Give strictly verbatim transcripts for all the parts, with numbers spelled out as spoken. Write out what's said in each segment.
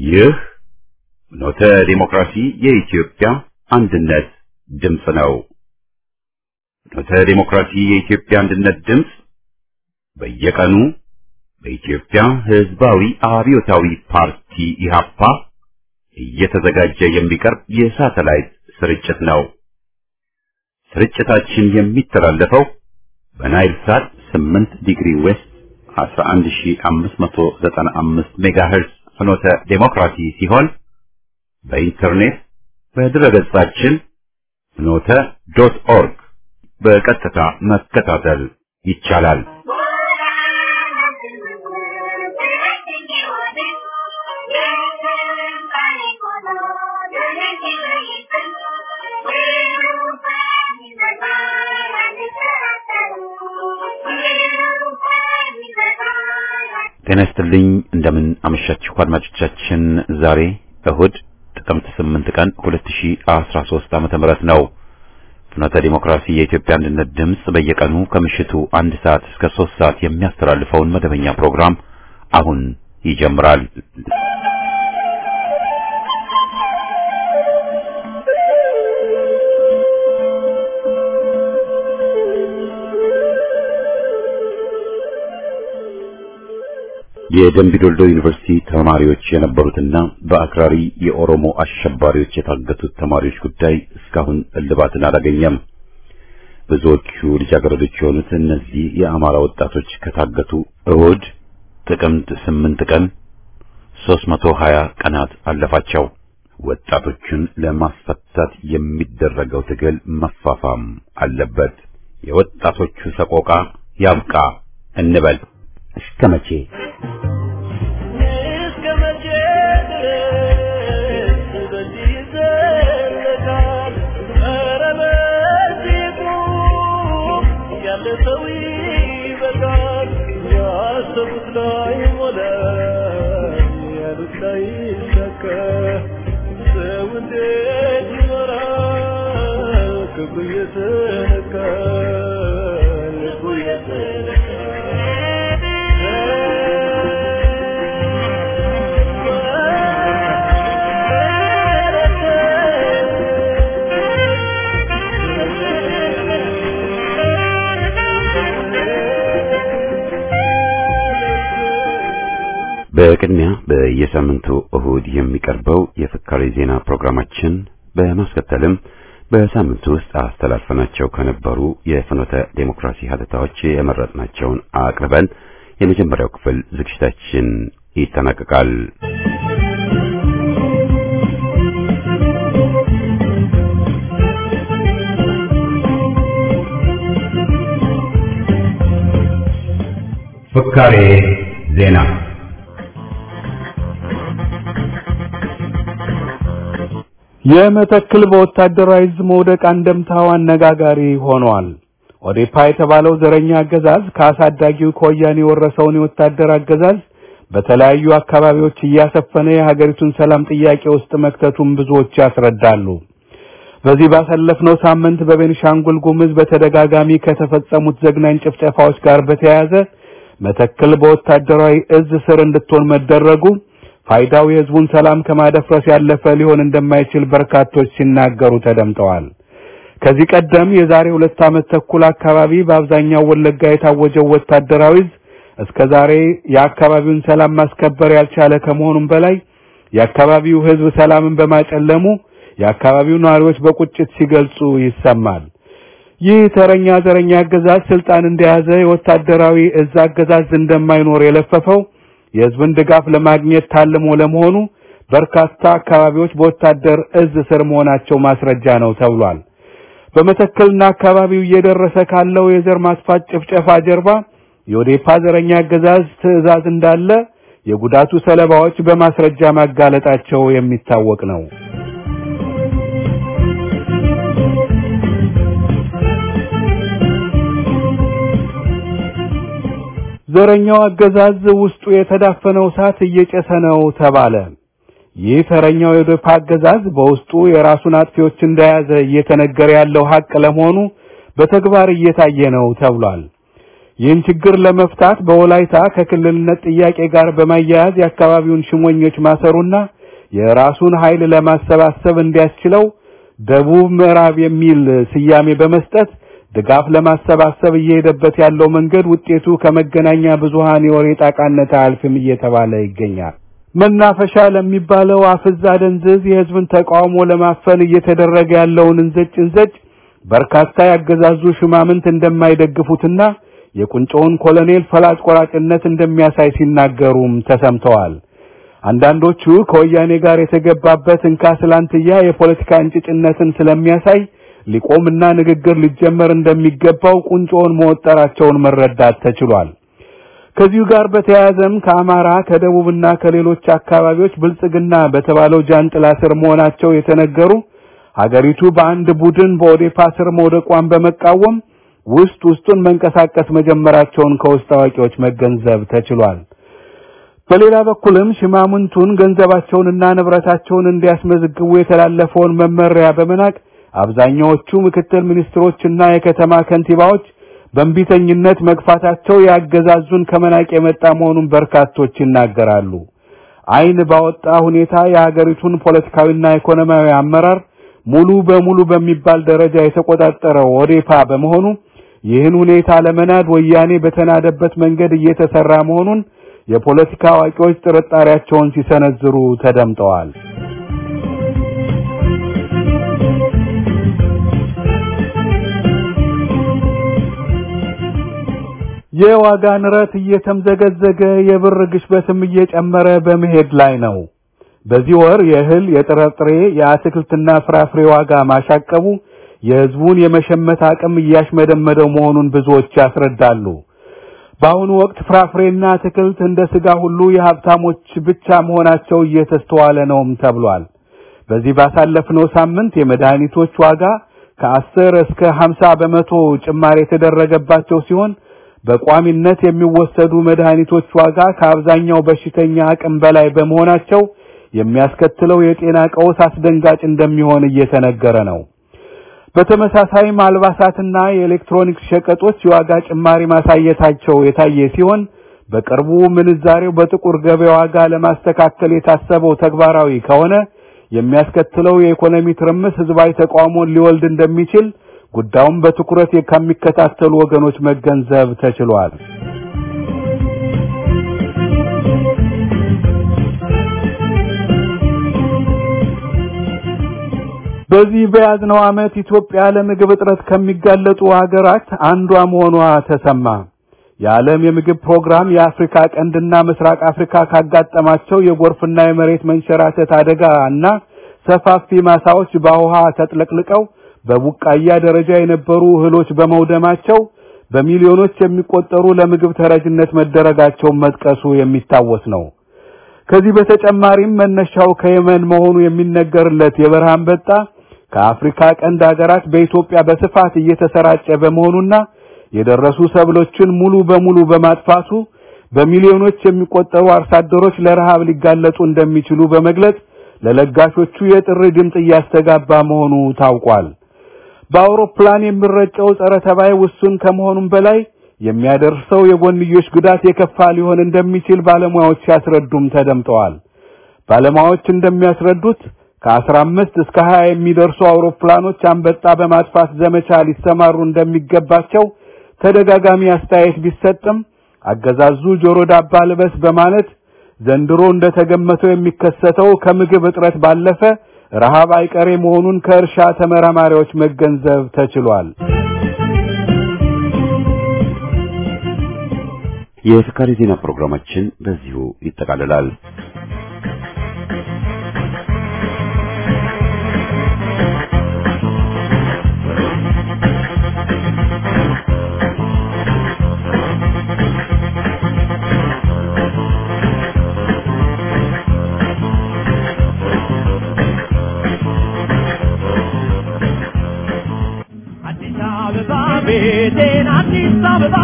ይህ ኖተ ዲሞክራሲ የኢትዮጵያ አንድነት ድምፅ ነው። ኖተ ዲሞክራሲ የኢትዮጵያ አንድነት ድምፅ በየቀኑ በኢትዮጵያ ሕዝባዊ አብዮታዊ ፓርቲ ኢህአፓ እየተዘጋጀ የሚቀርብ የሳተላይት ስርጭት ነው። ስርጭታችን የሚተላለፈው በናይል ሳት ስምንት ዲግሪ ዌስት አስራ አንድ ሺህ አምስት መቶ ዘጠና አምስት ሜጋሄርዝ ፍኖተ ዲሞክራሲ ሲሆን በኢንተርኔት በድረገጻችን ፍኖተ ዶት ኦርግ በቀጥታ መከታተል ይቻላል። ጤና ይስጥልኝ እንደምን አመሻችሁ አድማጮቻችን። ዛሬ እሁድ ጥቅምት ስምንት ቀን ሁለት ሺህ አስራ ሶስት ዓመተ ምህረት ነው። ፍኖተ ዲሞክራሲ የኢትዮጵያ አንድነት ድምፅ በየቀኑ ከምሽቱ አንድ ሰዓት እስከ ሶስት ሰዓት የሚያስተላልፈውን መደበኛ ፕሮግራም አሁን ይጀምራል። የደምቢ ዶልዶ ዩኒቨርሲቲ ተማሪዎች የነበሩትና በአክራሪ የኦሮሞ አሸባሪዎች የታገቱት ተማሪዎች ጉዳይ እስካሁን እልባትን አላገኘም። ብዙዎቹ ልጃገረዶች የሆኑት እነዚህ የአማራ ወጣቶች ከታገቱ እሁድ ጥቅምት ስምንት ቀን ሶስት መቶ ሀያ ቀናት አለፋቸው። ወጣቶቹን ለማስፈታት የሚደረገው ትግል መፋፋም አለበት። የወጣቶቹ ሰቆቃ ያብቃ እንበል። እስከ መቼ በቅድሚያ በየሳምንቱ እሁድ የሚቀርበው የፍካሬ ዜና ፕሮግራማችን በማስከተልም በሳምንቱ ውስጥ አስተላልፈናቸው ከነበሩ የፍኖተ ዴሞክራሲ ሀተታዎች የመረጥናቸውን አቅርበን የመጀመሪያው ክፍል ዝግጅታችን ይጠናቀቃል። ፍካሬ ዜና የመተክል በወታደራዊ ዕዝ መውደቅ አንደምታው አነጋጋሪ ሆኗል። ኦዴፓ የተባለው ዘረኛ አገዛዝ ከአሳዳጊው ከወያኔ የወረሰውን የወታደር አገዛዝ በተለያዩ አካባቢዎች እያሰፈነ የሀገሪቱን ሰላም ጥያቄ ውስጥ መክተቱን ብዙዎች ያስረዳሉ። በዚህ ባሳለፍነው ሳምንት በቤኒሻንጉል ጉሙዝ በተደጋጋሚ ከተፈጸሙት ዘግናኝ ጭፍጨፋዎች ጋር በተያያዘ መተክል በወታደራዊ ዕዝ ስር እንድትሆን መደረጉ ፋይዳው የህዝቡን ሰላም ከማደፍረስ ያለፈ ሊሆን እንደማይችል በርካቶች ሲናገሩ ተደምጠዋል። ከዚህ ቀደም የዛሬ ሁለት ዓመት ተኩል አካባቢ በአብዛኛው ወለጋ የታወጀው ወታደራዊ ዕዝ እስከዛሬ የአካባቢውን ሰላም ማስከበር ያልቻለ ከመሆኑም በላይ የአካባቢው ህዝብ ሰላምን በማጨለሙ የአካባቢው ነዋሪዎች በቁጭት ሲገልጹ ይሰማል። ይህ ተረኛ ዘረኛ አገዛዝ ስልጣን እንደያዘ የወታደራዊ ዕዝ አገዛዝ እንደማይኖር የለፈፈው የህዝብን ድጋፍ ለማግኘት ታልሞ ለመሆኑ በርካታ አካባቢዎች በወታደር ዕዝ ስር መሆናቸው ማስረጃ ነው ተብሏል። በመተከልና አካባቢው እየደረሰ ካለው የዘር ማጥፋት ጭፍጨፋ ጀርባ የኦዴፓ ዘረኛ አገዛዝ ትዕዛዝ እንዳለ የጉዳቱ ሰለባዎች በማስረጃ ማጋለጣቸው የሚታወቅ ነው። ዘረኛው አገዛዝ ውስጡ የተዳፈነው እሳት እየጨሰ ነው ተባለ። ይህ ተረኛው የኦዴፓ አገዛዝ በውስጡ የራሱን አጥፊዎች እንደያዘ እየተነገረ ያለው ሀቅ ለመሆኑ በተግባር እየታየ ነው ተብሏል። ይህን ችግር ለመፍታት በወላይታ ከክልልነት ጥያቄ ጋር በማያያዝ የአካባቢውን ሽሞኞች ማሰሩና የራሱን ኃይል ለማሰባሰብ እንዲያስችለው ደቡብ ምዕራብ የሚል ስያሜ በመስጠት ድጋፍ ለማሰባሰብ እየሄደበት ያለው መንገድ ውጤቱ ከመገናኛ ብዙሃን የወሬ ጣቃነት አልፍም እየተባለ ይገኛል። መናፈሻ ለሚባለው አፍዛ ደንዝዝ የህዝብን ተቃውሞ ለማፈን እየተደረገ ያለውን እንዘጭ እንዘጭ በርካታ ያገዛዙ ሽማምንት እንደማይደግፉትና የቁንጮውን ኮሎኔል ፈላጭ ቆራጭነት እንደሚያሳይ ሲናገሩም ተሰምተዋል። አንዳንዶቹ ከወያኔ ጋር የተገባበት እንካስላንትያ የፖለቲካ እንጭጭነትን ስለሚያሳይ ሊቆምና ንግግር ሊጀመር እንደሚገባው ቁንጮውን መወጠራቸውን መረዳት ተችሏል። ከዚሁ ጋር በተያያዘም ከአማራ ከደቡብና ከሌሎች አካባቢዎች ብልጽግና በተባለው ጃንጥላ ስር መሆናቸው የተነገሩ ሀገሪቱ በአንድ ቡድን በኦዴፓ ስር መውደቋን በመቃወም ውስጥ ውስጡን መንቀሳቀስ መጀመራቸውን ከውስጥ አዋቂዎች መገንዘብ ተችሏል። በሌላ በኩልም ሽማምንቱን ገንዘባቸውንና ንብረታቸውን እንዲያስመዝግቡ የተላለፈውን መመሪያ በመናቅ አብዛኛዎቹ ምክትል ሚኒስትሮችና የከተማ ከንቲባዎች በእንቢተኝነት መግፋታቸው ያገዛዙን ከመናቅ የመጣ መሆኑን በርካቶች ይናገራሉ። አይን ባወጣ ሁኔታ የሀገሪቱን ፖለቲካዊና ኢኮኖሚያዊ አመራር ሙሉ በሙሉ በሚባል ደረጃ የተቆጣጠረው ኦዴፓ በመሆኑ ይህን ሁኔታ ለመናድ ወያኔ በተናደበት መንገድ እየተሰራ መሆኑን የፖለቲካ አዋቂዎች ጥርጣሬያቸውን ሲሰነዝሩ ተደምጠዋል። የዋጋ ንረት እየተምዘገዘገ የብር ግሽበትም እየጨመረ በመሄድ ላይ ነው። በዚህ ወር የእህል፣ የጥራጥሬ፣ የአትክልትና ፍራፍሬ ዋጋ ማሻቀቡ የህዝቡን የመሸመት አቅም እያሽመደመደው መሆኑን ብዙዎች ያስረዳሉ። በአሁኑ ወቅት ፍራፍሬና አትክልት እንደ ስጋ ሁሉ የሀብታሞች ብቻ መሆናቸው እየተስተዋለ ነውም ተብሏል። በዚህ ባሳለፍነው ሳምንት የመድኃኒቶች ዋጋ ከአስር እስከ ሃምሳ በመቶ ጭማሪ የተደረገባቸው ሲሆን በቋሚነት የሚወሰዱ መድኃኒቶች ዋጋ ከአብዛኛው በሽተኛ አቅም በላይ በመሆናቸው የሚያስከትለው የጤና ቀውስ አስደንጋጭ እንደሚሆን እየተነገረ ነው። በተመሳሳይም አልባሳትና የኤሌክትሮኒክስ ሸቀጦች የዋጋ ጭማሪ ማሳየታቸው የታየ ሲሆን በቅርቡ ምንዛሬው በጥቁር ገበያ ዋጋ ለማስተካከል የታሰበው ተግባራዊ ከሆነ የሚያስከትለው የኢኮኖሚ ትርምስ ህዝባዊ ተቃውሞን ሊወልድ እንደሚችል ጉዳዩን በትኩረት ከሚከታተሉ ወገኖች መገንዘብ ተችሏል። በዚህ በያዝነው ዓመት ኢትዮጵያ ለምግብ እጥረት ከሚጋለጡ ሀገራት አንዷ መሆኗ ተሰማ። የዓለም የምግብ ፕሮግራም የአፍሪካ ቀንድና ምስራቅ አፍሪካ ካጋጠማቸው የጎርፍና የመሬት መንሸራተት አደጋና ሰፋፊ ማሳዎች በውሃ ተጥለቅልቀው በቡቃያ ደረጃ የነበሩ እህሎች በመውደማቸው በሚሊዮኖች የሚቆጠሩ ለምግብ ተረጅነት መደረጋቸው መጥቀሱ የሚታወስ ነው። ከዚህ በተጨማሪም መነሻው ከየመን መሆኑ የሚነገርለት የበረሃ አንበጣ ከአፍሪካ ቀንድ ሀገራት በኢትዮጵያ በስፋት እየተሰራጨ በመሆኑና የደረሱ ሰብሎችን ሙሉ በሙሉ በማጥፋቱ በሚሊዮኖች የሚቆጠሩ አርሶ አደሮች ለረሃብ ሊጋለጡ እንደሚችሉ በመግለጽ ለለጋሾቹ የጥሪ ድምጽ እያስተጋባ መሆኑ ታውቋል። በአውሮፕላን የሚረጨው ጸረ ተባይ ውሱን ከመሆኑም በላይ የሚያደርሰው የጎንዮሽ ጉዳት የከፋ ሊሆን እንደሚችል ባለሙያዎች ያስረዱም ተደምጠዋል። ባለሙያዎች እንደሚያስረዱት ከአስራ አምስት እስከ ሃያ የሚደርሱ አውሮፕላኖች አንበጣ በማጥፋት ዘመቻ ሊሰማሩ እንደሚገባቸው ተደጋጋሚ አስተያየት ቢሰጥም አገዛዙ ጆሮ ዳባ ልበስ በማለት ዘንድሮ እንደተገመተው የሚከሰተው ከምግብ እጥረት ባለፈ ረሃብ አይቀሬ መሆኑን ከእርሻ ተመራማሪዎች መገንዘብ ተችሏል። የፍካሪ ዜና ፕሮግራማችን በዚሁ ይጠቃልላል። Addis Ababa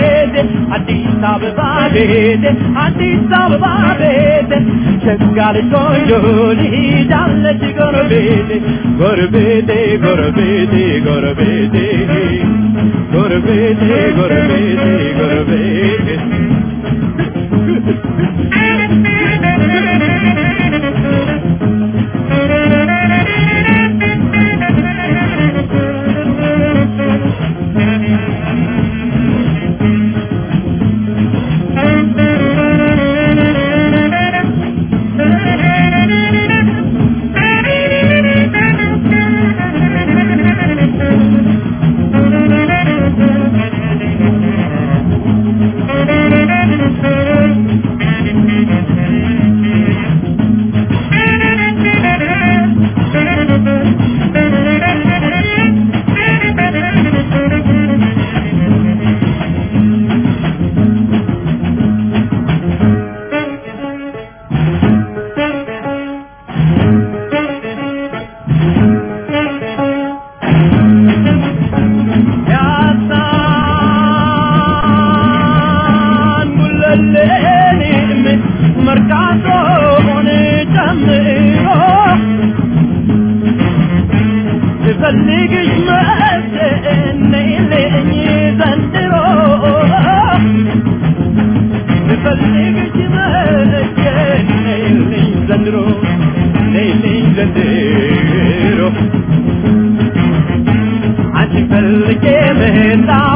bede, Addis Ababa bede, Şegali koyuli dalle gorbede, gorbede, gorbede, gorbede, gorbede, gorbede, gorbede.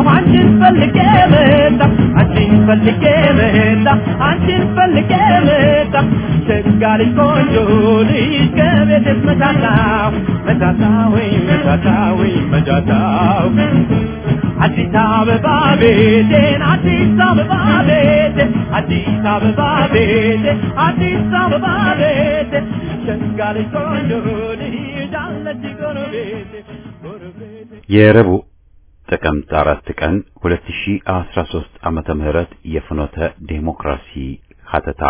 አንቺን ፈልጌ መጣሁ አንቺን ፈልጌ መጣሁ አንቺን ፈልጌ መጣሁ ሸጋ ልጅ ቆንጆ ልጅ ከቤትሽ መጣሁ መጣሁ መጣሁ መጣሁ አዲስ አበባ ቤቴን አዲስ አበባ ቤቴን አዲስ አበባ ቤቴን አዲስ አበባ ቤቴን ሸጋ ልጅ ቆንጆ ልጅ አለች ጎረቤቴ ጎረቤቴ የረቡዕ ጥቅምት አራት ቀን ሁለት ሺህ አስራ ሦስት ዓመተ ምህረት የፍኖተ ዴሞክራሲ ሀተታ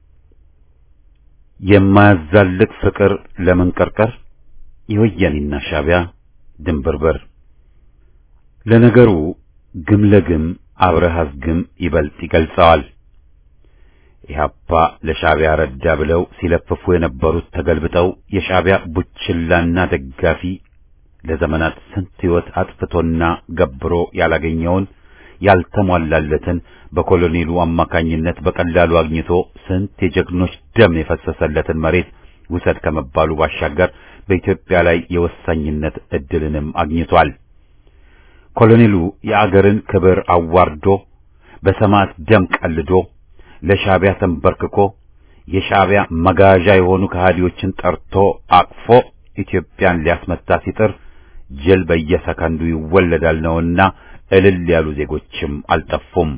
የማያዛልቅ ፍቅር ለመንቀርቀር የወያኔና ሻዕቢያ ድንብርብር ለነገሩ ግም ለግም አብረሃዝ ግም ይበልጥ ይገልጸዋል። ኢህአፓ ለሻዕቢያ ረዳ ብለው ሲለፍፉ የነበሩት ተገልብጠው የሻዕቢያ ቡችላና ደጋፊ ለዘመናት ስንት ሕይወት አጥፍቶና ገብሮ ያላገኘውን ያልተሟላለትን በኮሎኔሉ አማካኝነት በቀላሉ አግኝቶ ስንት የጀግኖች ደም የፈሰሰለትን መሬት ውሰድ ከመባሉ ባሻገር በኢትዮጵያ ላይ የወሳኝነት እድልንም አግኝቷል። ኮሎኔሉ የአገርን ክብር አዋርዶ በሰማዕት ደም ቀልዶ ለሻዕቢያ ተንበርክኮ የሻዕቢያ መጋዣ የሆኑ ከሃዲዎችን ጠርቶ አቅፎ ኢትዮጵያን ሊያስመታ ሲጥር ጅል በየሰከንዱ ይወለዳል ነውና እልል ያሉ ዜጎችም አልጠፉም።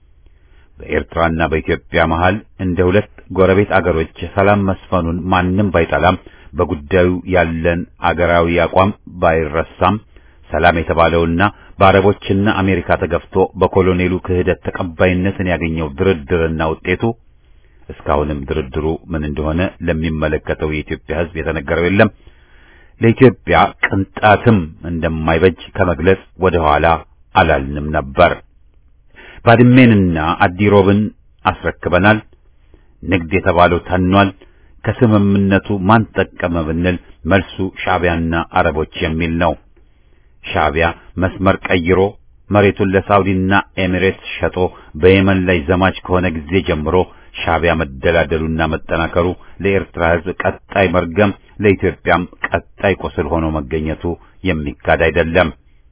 በኤርትራና በኢትዮጵያ መሃል እንደ ሁለት ጎረቤት አገሮች ሰላም መስፈኑን ማንም ባይጠላም በጉዳዩ ያለን አገራዊ አቋም ባይረሳም ሰላም የተባለውና በአረቦችና አሜሪካ ተገፍቶ በኮሎኔሉ ክህደት ተቀባይነትን ያገኘው ድርድርና ውጤቱ እስካሁንም ድርድሩ ምን እንደሆነ ለሚመለከተው የኢትዮጵያ ሕዝብ የተነገረው የለም። ለኢትዮጵያ ቅንጣትም እንደማይበጅ ከመግለጽ ወደ ኋላ አላልንም ነበር። ባድሜንና አዲሮብን አስረክበናል። ንግድ የተባለው ተኗል። ከስምምነቱ ማን ተጠቀመ ብንል መልሱ ሻዕቢያና አረቦች የሚል ነው። ሻዕቢያ መስመር ቀይሮ መሬቱን ለሳውዲና ኤሚሬትስ ሸጦ በየመን ላይ ዘማች ከሆነ ጊዜ ጀምሮ ሻዕቢያ መደላደሉና መጠናከሩ ለኤርትራ ሕዝብ ቀጣይ መርገም ለኢትዮጵያም ቀጣይ ቁስል ሆኖ መገኘቱ የሚካድ አይደለም።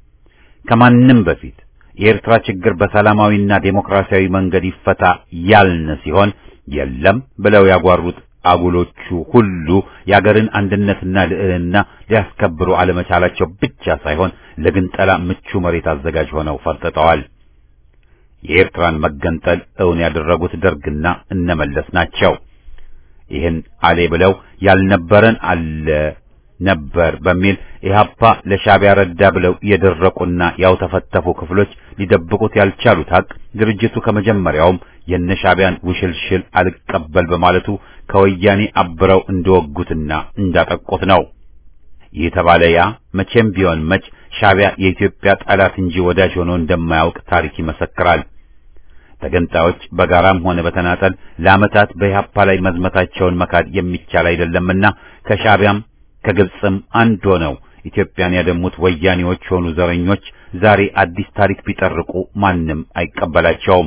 ከማንም በፊት የኤርትራ ችግር በሰላማዊና ዴሞክራሲያዊ መንገድ ይፈታ ያልን ሲሆን የለም ብለው ያጓሩት አጉሎቹ ሁሉ የአገርን አንድነትና ልዕልና ሊያስከብሩ አለመቻላቸው ብቻ ሳይሆን ለግንጠላ ምቹ መሬት አዘጋጅ ሆነው ፈርጥጠዋል። የኤርትራን መገንጠል እውን ያደረጉት ደርግና እነመለስ ናቸው። ይህን አሌ ብለው ያልነበረን አለ ነበር በሚል ኢህአፓ ለሻዕቢያ ረዳ ብለው የደረቁና ያው ተፈተፉ ክፍሎች ሊደብቁት ያልቻሉት ሀቅ ድርጅቱ ከመጀመሪያውም የነሻዕቢያን ውሽልሽል አልቀበል በማለቱ ከወያኔ አብረው እንደወጉትና እንዳጠቁት ነው። ይህ ተባለ ያ መቼም ቢሆን መች ሻዕቢያ የኢትዮጵያ ጠላት እንጂ ወዳጅ ሆኖ እንደማያውቅ ታሪክ ይመሰክራል። ተገንጣዮች በጋራም ሆነ በተናጠል ለዓመታት በኢህአፓ ላይ መዝመታቸውን መካድ የሚቻል አይደለምና ከሻዕቢያም ከግብጽም አንድ ሆነው ኢትዮጵያን ያደሙት ወያኔዎች ሆኑ ዘረኞች ዛሬ አዲስ ታሪክ ቢጠርቁ ማንም አይቀበላቸውም።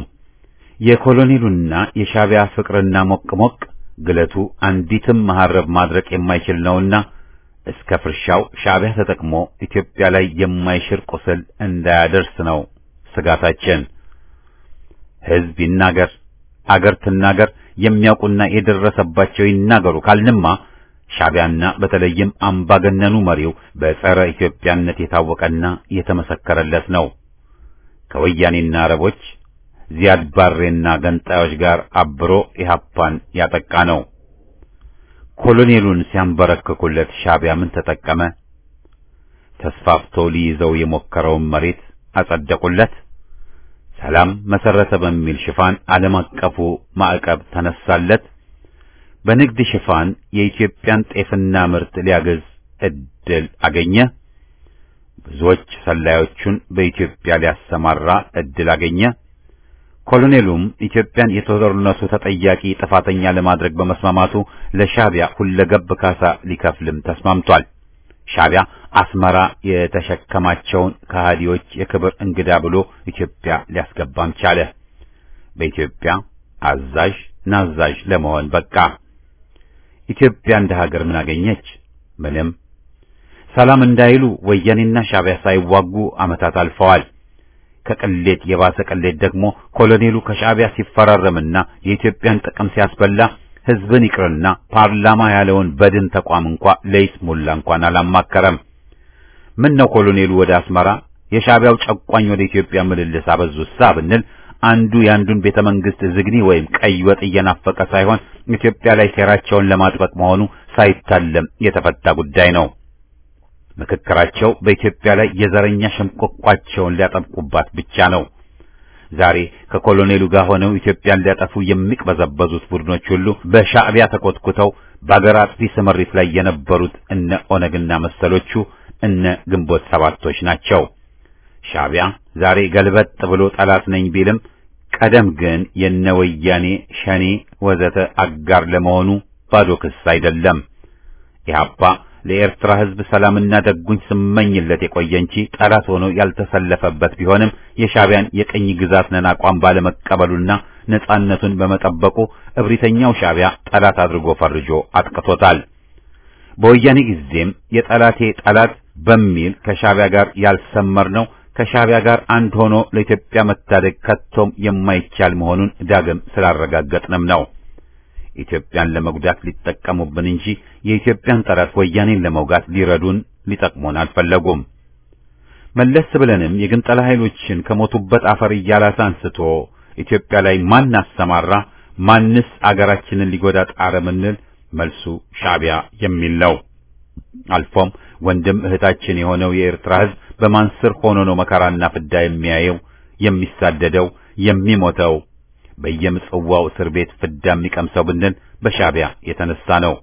የኮሎኔሉና የሻዕቢያ ፍቅርና ሞቅሞቅ ግለቱ አንዲትም መሐረብ ማድረቅ የማይችል ነውና እስከ ፍርሻው ሻዕቢያ ተጠቅሞ ኢትዮጵያ ላይ የማይሽር ቁስል እንዳያደርስ ነው ስጋታችን። ሕዝብ ይናገር፣ አገር ትናገር፣ የሚያውቁና የደረሰባቸው ይናገሩ ካልንማ ሻዕቢያና በተለይም አምባገነኑ መሪው በጸረ ኢትዮጵያነት የታወቀና የተመሰከረለት ነው። ከወያኔና አረቦች ዚያድ ባሬና ገንጣዮች ጋር አብሮ ኢህአፓን ያጠቃ ነው። ኮሎኔሉን ሲያንበረክኩለት ሻዕቢያ ምን ተጠቀመ? ተስፋፍቶ ሊይዘው የሞከረውን መሬት አጸደቁለት። ሰላም መሰረተ በሚል ሽፋን ዓለም አቀፉ ማዕቀብ ተነሳለት። በንግድ ሽፋን የኢትዮጵያን ጤፍና ምርት ሊያገዝ እድል አገኘ። ብዙዎች ሰላዮቹን በኢትዮጵያ ሊያሰማራ እድል አገኘ። ኮሎኔሉም ኢትዮጵያን የጦርነቱ ተጠያቂ ጥፋተኛ ለማድረግ በመስማማቱ ለሻዕቢያ ሁለገብ ካሳ ሊከፍልም ተስማምቷል። ሻዕቢያ አስመራ የተሸከማቸውን ከሃዲዎች የክብር እንግዳ ብሎ ኢትዮጵያ ሊያስገባም ቻለ። በኢትዮጵያ አዛዥ ናዛዥ ለመሆን በቃ። ኢትዮጵያ እንደ ሀገር ምን አገኘች? ምንም። ሰላም እንዳይሉ ወያኔና ሻዕቢያ ሳይዋጉ ዓመታት አልፈዋል። ከቅሌት የባሰ ቅሌት ደግሞ ኮሎኔሉ ከሻዕቢያ ሲፈራረምና የኢትዮጵያን ጥቅም ሲያስበላ ህዝብን ይቅርና ፓርላማ ያለውን በድን ተቋም እንኳን ለይስሙላ እንኳን አላማከረም። ምን ነው ኮሎኔሉ ወደ አስመራ የሻዕቢያው ጨቋኝ ወደ ኢትዮጵያ ምልልስ አበዙሳ ብንል አንዱ ያንዱን ቤተ መንግስት ዝግኒ ወይም ቀይ ወጥ እየናፈቀ ሳይሆን ኢትዮጵያ ላይ ሴራቸውን ለማጥበቅ መሆኑ ሳይታለም የተፈታ ጉዳይ ነው። ምክክራቸው በኢትዮጵያ ላይ የዘረኛ ሸምቆቋቸውን ሊያጠብቁባት ብቻ ነው። ዛሬ ከኮሎኔሉ ጋር ሆነው ኢትዮጵያን ሊያጠፉ የሚቅበዘበዙት ቡድኖች ሁሉ በሻዕቢያ ተኮትኩተው በአገር አጥፊ ስምሪት ላይ የነበሩት እነ ኦነግና መሰሎቹ እነ ግንቦት ሰባቶች ናቸው። ሻዕቢያ ዛሬ ገልበጥ ብሎ ጠላት ነኝ ቢልም ቀደም ግን የነ ወያኔ ሸኔ ወዘተ አጋር ለመሆኑ ባዶ ክስ አይደለም። ኢህአፓ ለኤርትራ ህዝብ ሰላምና ደጉኝ ስመኝለት የቆየ እንጂ ጠላት ሆኖ ያልተሰለፈበት ቢሆንም የሻዕቢያን የቀኝ ግዛት ነን አቋም ባለመቀበሉና ነጻነቱን በመጠበቁ እብሪተኛው ሻዕቢያ ጠላት አድርጎ ፈርጆ አጥቅቶታል። በወያኔ ጊዜም የጠላቴ ጠላት በሚል ከሻዕቢያ ጋር ያልሰመርነው ከሻዕቢያ ጋር አንድ ሆኖ ለኢትዮጵያ መታደግ ከቶም የማይቻል መሆኑን ዳግም ስላረጋገጥንም ነው። ኢትዮጵያን ለመጉዳት ሊጠቀሙብን እንጂ የኢትዮጵያን ጠላት ወያኔን ለመውጋት ሊረዱን ሊጠቅሙን አልፈለጉም። መለስ ብለንም የግንጠላ ኃይሎችን ከሞቱበት አፈር እያላሳ አንስቶ ኢትዮጵያ ላይ ማን አሰማራ፣ ማንስ አገራችንን ሊጎዳ ጣረ ምንል መልሱ ሻዕቢያ የሚል ነው። አልፎም ወንድም እህታችን የሆነው የኤርትራ ህዝብ በማን ስር ሆኖ ነው መከራና ፍዳ የሚያየው፣ የሚሳደደው፣ የሚሞተው፣ በየምጽዋው እስር ቤት ፍዳ የሚቀምሰው ብንል በሻዕቢያ የተነሳ ነው።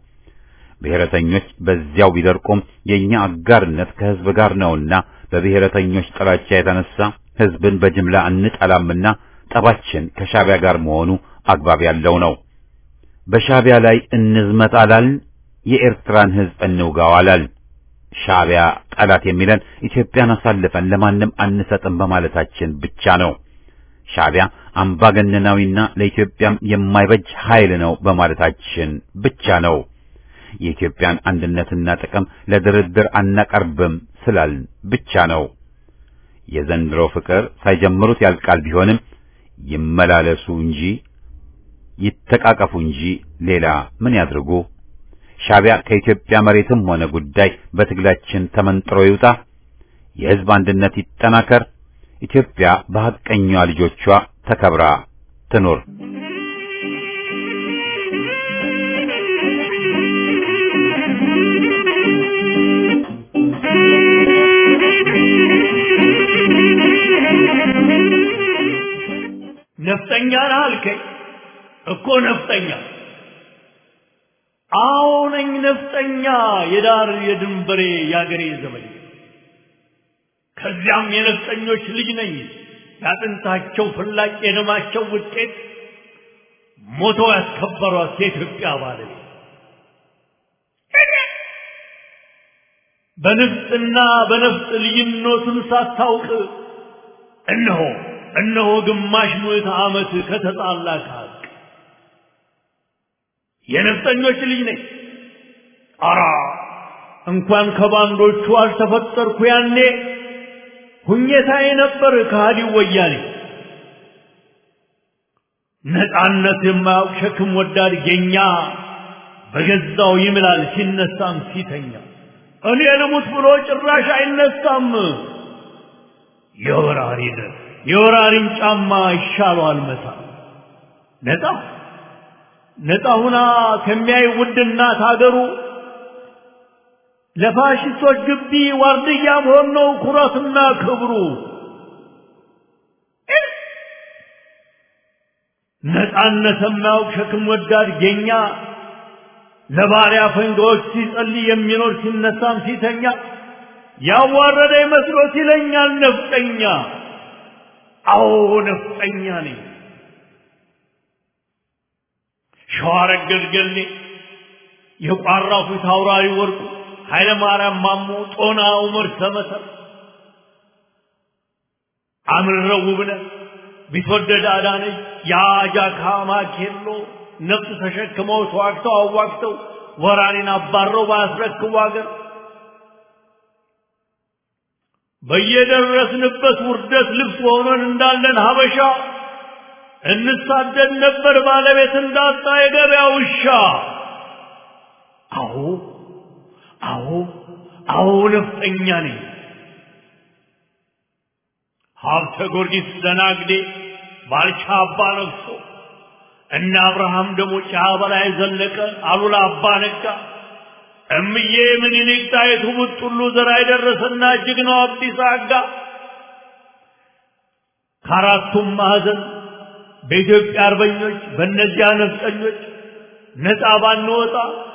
ብሔረተኞች በዚያው ቢደርቁም የኛ አጋርነት ከህዝብ ጋር ነውና በብሔረተኞች ጥላቻ የተነሳ ህዝብን በጅምላ እንጠላምና ጠባችን ከሻዕቢያ ጋር መሆኑ አግባብ ያለው ነው። በሻዕቢያ ላይ እንዝመታላል፣ የኤርትራን ህዝብ እንውጋዋላል። ሻዕቢያ ጠላት የሚለን ኢትዮጵያን አሳልፈን ለማንም አንሰጥም በማለታችን ብቻ ነው። ሻዕቢያ አምባገነናዊና ለኢትዮጵያም የማይበጅ ኃይል ነው በማለታችን ብቻ ነው። የኢትዮጵያን አንድነትና ጥቅም ለድርድር አናቀርብም ስላልን ብቻ ነው። የዘንድሮ ፍቅር ሳይጀምሩት ያልቃል ቢሆንም ይመላለሱ እንጂ ይተቃቀፉ እንጂ ሌላ ምን ያድርጉ? ሻዕቢያ ከኢትዮጵያ መሬትም ሆነ ጉዳይ በትግላችን ተመንጥሮ ይውጣ። የህዝብ አንድነት ይጠናከር። ኢትዮጵያ በሐቀኛ ልጆቿ ተከብራ ትኖር። ነፍጠኛ አልከኝ እኮ ነፍጠኛ። አዎ ነኝ ነፍጠኛ፣ የዳር የድንበሬ ያገሬ ዘመድ። ከዚያም የነፍጠኞች ልጅ ነኝ፣ ያጥንታቸው ፍላጭ የደማቸው ውጤት ሞቶ ያስከበሯት የኢትዮጵያ ባለቤት። በንፍጥና በነፍጥ ልዩነቱን ሳታውቅ እነሆ እነሆ ግማሽ ምዕተ ዓመት ከተጣላ ከሀቅ የነፍጠኞች ልጅ ነኝ። አራ እንኳን ከባንዶቹ አልተፈጠርኩ ያኔ ሁኘታዬ ነበር ከሃዲው ወያኔ። ነፃነት የማያውቅ ሸክም ወዳድ ጌኛ በገዛው ይምላል ሲነሳም ሲተኛ። እኔ ልሙት ብሎ ጭራሽ አይነሳም። የወራሪን የወራሪን ጫማ ይሻለዋል መታ። ነፃ ነፃ ሁና ከሚያይ ውድ እናት አገሩ ለፋሽስቶች ግቢ ዋርድያ መሆን ነው ኩራትና ክብሩ። ነፃነት የማያውቅ ሸክም ወዳድ ጌኛ ለባሪያ ፈንጋዎች ሲጸልይ የሚኖር ሲነሳም ሲተኛ ያዋረደ መስሎት ይለኛል ነፍጠኛ። አዎ ነፍጠኛ ነኝ። ሸዋረገድ ገሌ የቋራው ፊት አውራሪ ወርቁ ኃይለ ማርያም ማሞ ጦና ዑመር ሰመሰር አምረው ብለ ቢትወደድ አዳነች ያጃካ ማኬሎ ነፍስ ተሸክመው ተዋግተው አዋግተው ወራሪን አባረው ባስረክቡ አገር በየደረስንበት ውርደት ልብስ ሆነን እንዳለን ሀበሻ እንሳደድ ነበር ባለቤት እንዳጣ የገበያ ውሻ። አዎ አዎ አዎ ነፍጠኛ ነኝ። ሀብተ ጊዮርጊስ ደናግዴ ባልቻ አባ ነግሶ እነ አብርሃም ደሞ ጫ በላይ ዘለቀ አሉላ አባ ነጋ እምዬ ምኒልክ ጣይቱ ቡጥሉ ዘራ ይደረሰና ጀግናው አብዲስ አጋ ከአራቱም ማዕዘን በኢትዮጵያ አርበኞች በእነዚያ ነፍጠኞች ነፃ ባንወጣ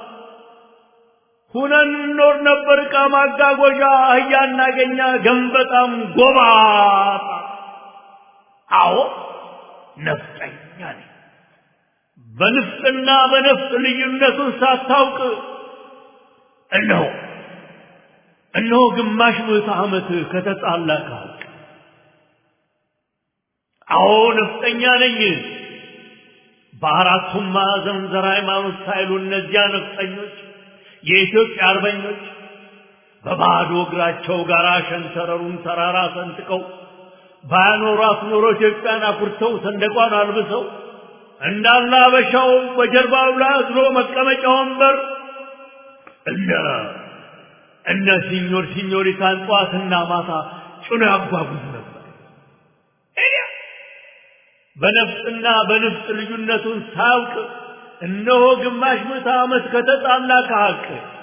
ሁነን ኖር ነበር። ዕቃ ማጓጓዣ አህያ እናገኛ ገንበጣም ጎባጣ። አዎ ነፍጠኛ ነኝ። በንፍጥና በነፍጥ ልዩነቱን ሳታውቅ እነሆ እነሆ ግማሽ ምዕተ ዓመት ከተጣላ ካልክ አዎ ነፍጠኛ ነኝ። በአራቱም ማዕዘን ዘር ሃይማኖት ሳይሉ እነዚያ ነፍጠኞች የኢትዮጵያ አርበኞች በባዶ እግራቸው ጋራ ሸንተረሩን ተራራ ሰንጥቀው ባያኖሯት ኖሮ ኢትዮጵያን አኩርተው ሰንደቋን አልብሰው እንዳለ አበሻው በጀርባው ላይ አዝሎ መቀመጫ ወንበር እነ እነ ሲኞር ሲኞሪታን ጧትና ማታ ጭኖ ያጓጉዝ ነበር። በነፍስና በንፍስ ልዩነቱን ሳያውቅ እነሆ ግማሽ ምዕተ ዓመት ከተጣላ ከሐቅ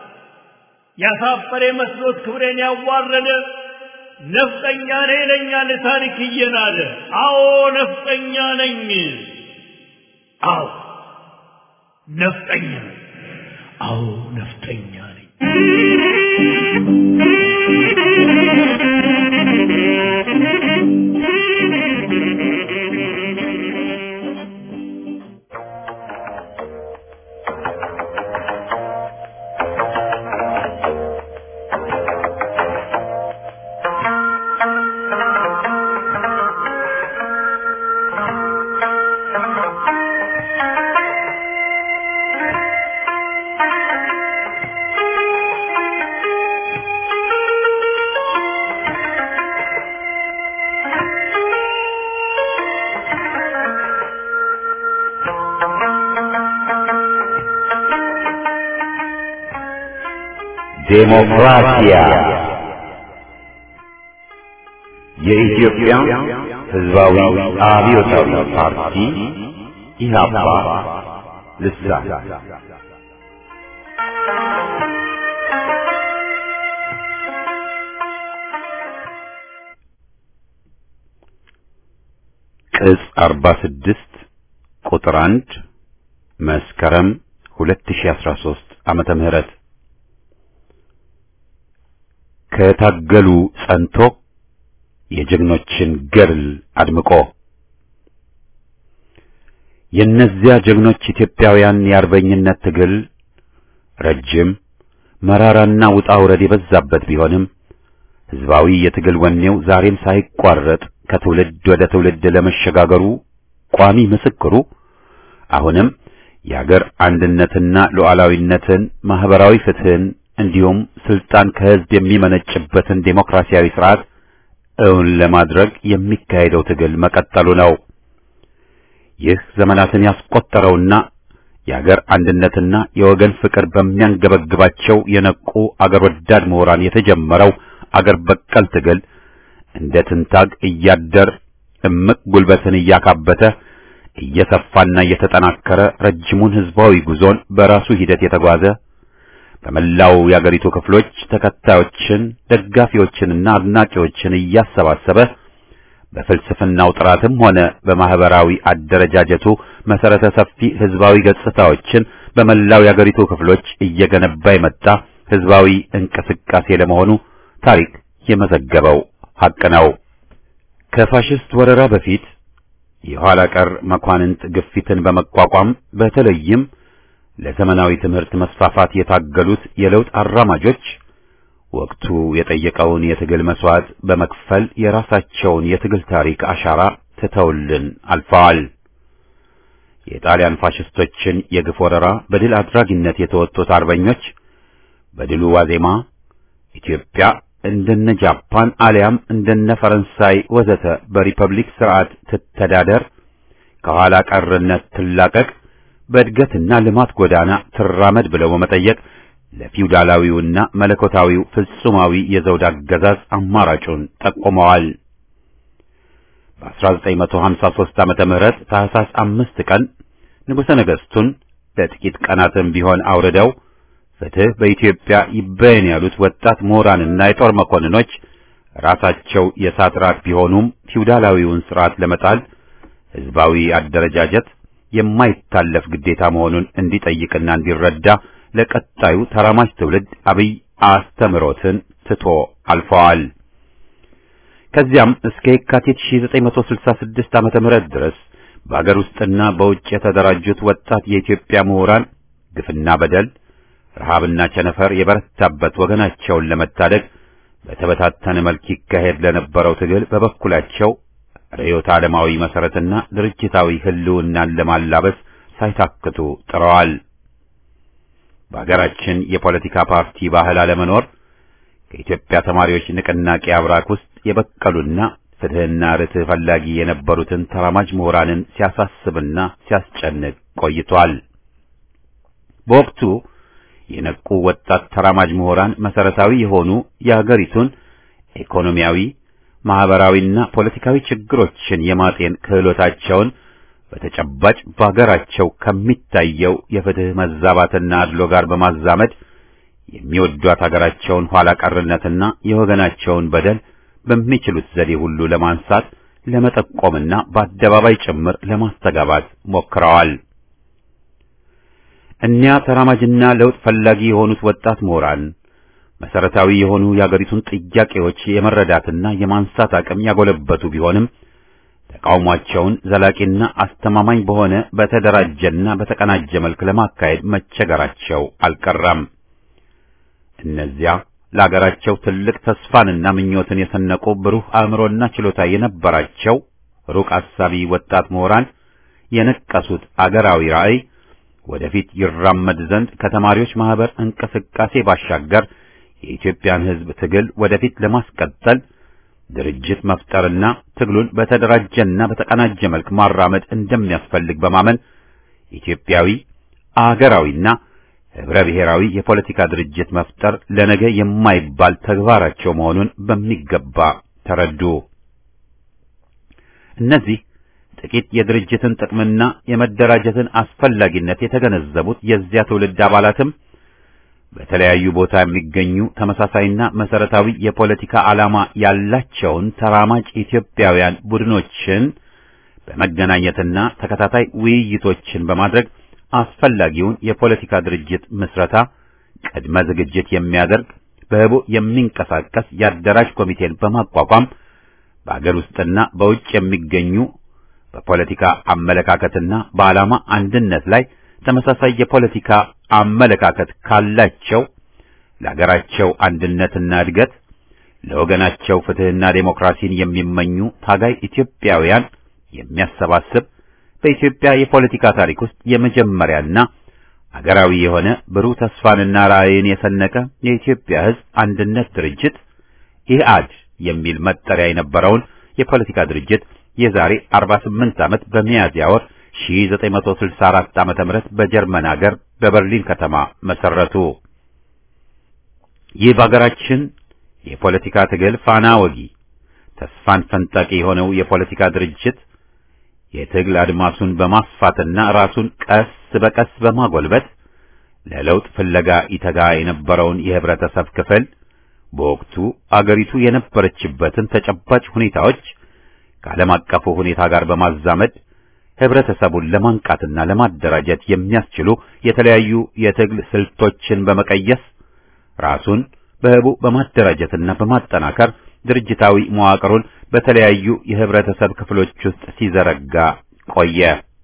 ያሳፈረ መስሎት ክብሬን ያዋረደ ነፍጠኛ ነኝ ይለኛል ታሪክ እየናደ። አዎ ነፍጠኛ ነኝ። አዎ ነፍጠኛ ነኝ። አዎ ነፍጠኛ ነኝ። ዴሞክራሲያ የኢትዮጵያ ሕዝባዊ አብዮታዊ ፓርቲ ኢህአፓ ልሳን ቅጽ አርባ ስድስት ቁጥር አንድ መስከረም ሁለት ሺህ አስራ ሦስት ዓመተ ምህረት ከታገሉ ጸንቶ የጀግኖችን ገድል አድምቆ የነዚያ ጀግኖች ኢትዮጵያውያን የአርበኝነት ትግል ረጅም መራራና ውጣ ውረድ የበዛበት ቢሆንም ሕዝባዊ የትግል ወኔው ዛሬም ሳይቋረጥ ከትውልድ ወደ ትውልድ ለመሸጋገሩ ቋሚ ምስክሩ አሁንም የአገር አንድነትና ሉዓላዊነትን ማህበራዊ ፍትህን እንዲሁም ስልጣን ከህዝብ የሚመነጭበትን ዴሞክራሲያዊ ስርዓት እውን ለማድረግ የሚካሄደው ትግል መቀጠሉ ነው። ይህ ዘመናትን ያስቆጠረውና የአገር አንድነትና የወገን ፍቅር በሚያንገበግባቸው የነቁ አገር ወዳድ ምሁራን የተጀመረው አገር በቀል ትግል እንደ ትንታግ እያደር እምቅ ጉልበትን እያካበተ እየሰፋና እየተጠናከረ ረጅሙን ህዝባዊ ጉዞን በራሱ ሂደት የተጓዘ በመላው የአገሪቱ ክፍሎች ተከታዮችን ደጋፊዎችንና አድናቂዎችን እያሰባሰበ በፍልስፍናው ጥራትም ሆነ በማህበራዊ አደረጃጀቱ መሰረተ ሰፊ ህዝባዊ ገጽታዎችን በመላው የአገሪቱ ክፍሎች እየገነባ የመጣ ህዝባዊ እንቅስቃሴ ለመሆኑ ታሪክ የመዘገበው ሐቅ ነው። ከፋሽስት ወረራ በፊት የኋላ ቀር መኳንንት ግፊትን በመቋቋም በተለይም ለዘመናዊ ትምህርት መስፋፋት የታገሉት የለውጥ አራማጆች ወቅቱ የጠየቀውን የትግል መስዋዕት በመክፈል የራሳቸውን የትግል ታሪክ አሻራ ትተውልን አልፈዋል። የጣሊያን ፋሽስቶችን የግፍ ወረራ በድል አድራጊነት የተወጡት አርበኞች በድሉ ዋዜማ ኢትዮጵያ እንደነ ጃፓን አሊያም እንደነ ፈረንሳይ ወዘተ በሪፐብሊክ ስርዓት ትተዳደር፣ ከኋላ ቀርነት ትላቀቅ፣ በእድገትና ልማት ጎዳና ትራመድ ብለው በመጠየቅ ለፊውዳላዊውና መለኮታዊው ፍጹማዊ የዘውድ አገዛዝ አማራጩን ጠቁመዋል። በ1953 ዓመተ ምህረት ታህሳስ አምስት ቀን ንጉሠ ነገሥቱን ለጥቂት ቀናትም ቢሆን አውርደው ፍትህ በኢትዮጵያ ይበየን ያሉት ወጣት ምሁራንና የጦር መኮንኖች ራሳቸው የሳትራት ቢሆኑም ፊውዳላዊውን ስርዓት ለመጣል ህዝባዊ አደረጃጀት የማይታለፍ ግዴታ መሆኑን እንዲጠይቅና እንዲረዳ ለቀጣዩ ተራማጅ ትውልድ አብይ አስተምሮትን ትቶ አልፈዋል። ከዚያም እስከ የካቲት ሺህ ዘጠኝ መቶ ስልሳ ስድስት ዓመተ ምህረት ድረስ በአገር ውስጥና በውጭ የተደራጁት ወጣት የኢትዮጵያ ምሁራን ግፍና በደል፣ ረሃብና ቸነፈር የበረታበት ወገናቸውን ለመታደግ በተበታተነ መልክ ይካሄድ ለነበረው ትግል በበኩላቸው ርዕዮተ ዓለማዊ መሰረትና ድርጅታዊ ህልውናን ለማላበስ ሳይታክቱ ጥረዋል። በአገራችን የፖለቲካ ፓርቲ ባህል አለመኖር ከኢትዮጵያ ተማሪዎች ንቅናቄ አብራክ ውስጥ የበቀሉና ፍትህና ርትዕ ፈላጊ የነበሩትን ተራማጅ ምሁራንን ሲያሳስብና ሲያስጨንቅ ቆይቷል። በወቅቱ የነቁ ወጣት ተራማጅ ምሁራን መሰረታዊ የሆኑ የሀገሪቱን ኢኮኖሚያዊ፣ ማህበራዊና ፖለቲካዊ ችግሮችን የማጤን ክህሎታቸውን በተጨባጭ በሀገራቸው ከሚታየው የፍትህ መዛባትና አድሎ ጋር በማዛመድ የሚወዷት ሀገራቸውን ኋላ ቀርነትና የወገናቸውን በደል በሚችሉት ዘዴ ሁሉ ለማንሳት ለመጠቆምና በአደባባይ ጭምር ለማስተጋባት ሞክረዋል። እኒያ ተራማጅና ለውጥ ፈላጊ የሆኑት ወጣት ምሁራን መሰረታዊ የሆኑ የሀገሪቱን ጥያቄዎች የመረዳትና የማንሳት አቅም ያጎለበቱ ቢሆንም ተቃውሟቸውን ዘላቂና አስተማማኝ በሆነ በተደራጀና በተቀናጀ መልክ ለማካሄድ መቸገራቸው አልቀረም። እነዚያ ለሀገራቸው ትልቅ ተስፋንና ምኞትን የሰነቁ ብሩህ አእምሮና ችሎታ የነበራቸው ሩቅ አሳቢ ወጣት ምሁራን የነቀሱት አገራዊ ራዕይ ወደፊት ይራመድ ዘንድ ከተማሪዎች ማህበር እንቅስቃሴ ባሻገር የኢትዮጵያን ሕዝብ ትግል ወደፊት ለማስቀጠል ድርጅት መፍጠርና ትግሉን በተደራጀና በተቀናጀ መልክ ማራመድ እንደሚያስፈልግ በማመን ኢትዮጵያዊ አገራዊና ህብረ ብሔራዊ የፖለቲካ ድርጅት መፍጠር ለነገ የማይባል ተግባራቸው መሆኑን በሚገባ ተረዱ። እነዚህ ጥቂት የድርጅትን ጥቅምና የመደራጀትን አስፈላጊነት የተገነዘቡት የዚያ ትውልድ አባላትም በተለያዩ ቦታ የሚገኙ ተመሳሳይና መሰረታዊ የፖለቲካ ዓላማ ያላቸውን ተራማጅ ኢትዮጵያውያን ቡድኖችን በመገናኘትና ተከታታይ ውይይቶችን በማድረግ አስፈላጊውን የፖለቲካ ድርጅት ምስረታ ቅድመ ዝግጅት የሚያደርግ በህቡ የሚንቀሳቀስ የአደራጅ ኮሚቴን በማቋቋም በአገር ውስጥና በውጭ የሚገኙ በፖለቲካ አመለካከትና በዓላማ አንድነት ላይ ተመሳሳይ የፖለቲካ አመለካከት ካላቸው ለሀገራቸው አንድነትና እድገት ለወገናቸው ፍትህና ዴሞክራሲን የሚመኙ ታጋይ ኢትዮጵያውያን የሚያሰባስብ በኢትዮጵያ የፖለቲካ ታሪክ ውስጥ የመጀመሪያና አገራዊ የሆነ ብሩህ ተስፋንና ራዕይን የሰነቀ የኢትዮጵያ ሕዝብ አንድነት ድርጅት ኢህአድ የሚል መጠሪያ የነበረውን የፖለቲካ ድርጅት የዛሬ አርባ ስምንት ዓመት በሚያዝያ ወር ሺህ ዘጠኝ መቶ ስልሳ አራት ዓመተ ምህረት በጀርመን ሀገር በበርሊን ከተማ መሰረቱ። ይህ በሀገራችን የፖለቲካ ትግል ፋና ወጊ ተስፋን ፈንጣቂ የሆነው የፖለቲካ ድርጅት የትግል አድማሱን በማስፋትና ራሱን ቀስ በቀስ በማጎልበት ለለውጥ ፍለጋ ይተጋ የነበረውን የህብረተሰብ ክፍል በወቅቱ አገሪቱ የነበረችበትን ተጨባጭ ሁኔታዎች ከዓለም አቀፉ ሁኔታ ጋር በማዛመድ ህብረተሰቡን ለማንቃትና ለማደራጀት የሚያስችሉ የተለያዩ የትግል ስልቶችን በመቀየስ ራሱን በህቡ በማደራጀትና በማጠናከር ድርጅታዊ መዋቅሩን በተለያዩ የህብረተሰብ ክፍሎች ውስጥ ሲዘረጋ ቆየ።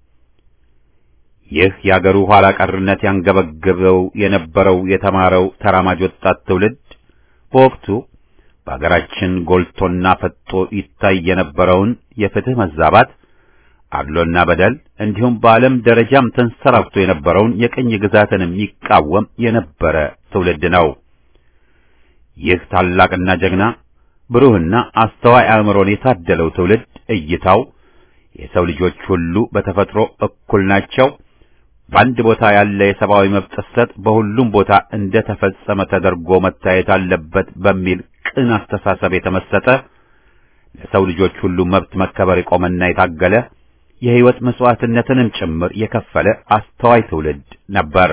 ይህ የአገሩ ኋላ ቀርነት ያንገበገበው የነበረው የተማረው ተራማጅ ወጣት ትውልድ በወቅቱ በአገራችን ጎልቶና ፈጦ ይታይ የነበረውን የፍትህ መዛባት፣ አድሎና በደል እንዲሁም በዓለም ደረጃም ተንሰራፍቶ የነበረውን የቅኝ ግዛትን የሚቃወም የነበረ ትውልድ ነው። ይህ ታላቅና ጀግና ብሩህና አስተዋይ አእምሮን የታደለው ትውልድ እይታው የሰው ልጆች ሁሉ በተፈጥሮ እኩል ናቸው፣ በአንድ ቦታ ያለ የሰብአዊ መብት ጥሰት በሁሉም ቦታ እንደ ተፈጸመ ተደርጎ መታየት አለበት በሚል ቅን አስተሳሰብ የተመሰጠ ለሰው ልጆች ሁሉ መብት መከበር የቆመና የታገለ የህይወት መስዋዕትነትንም ጭምር የከፈለ አስተዋይ ትውልድ ነበር።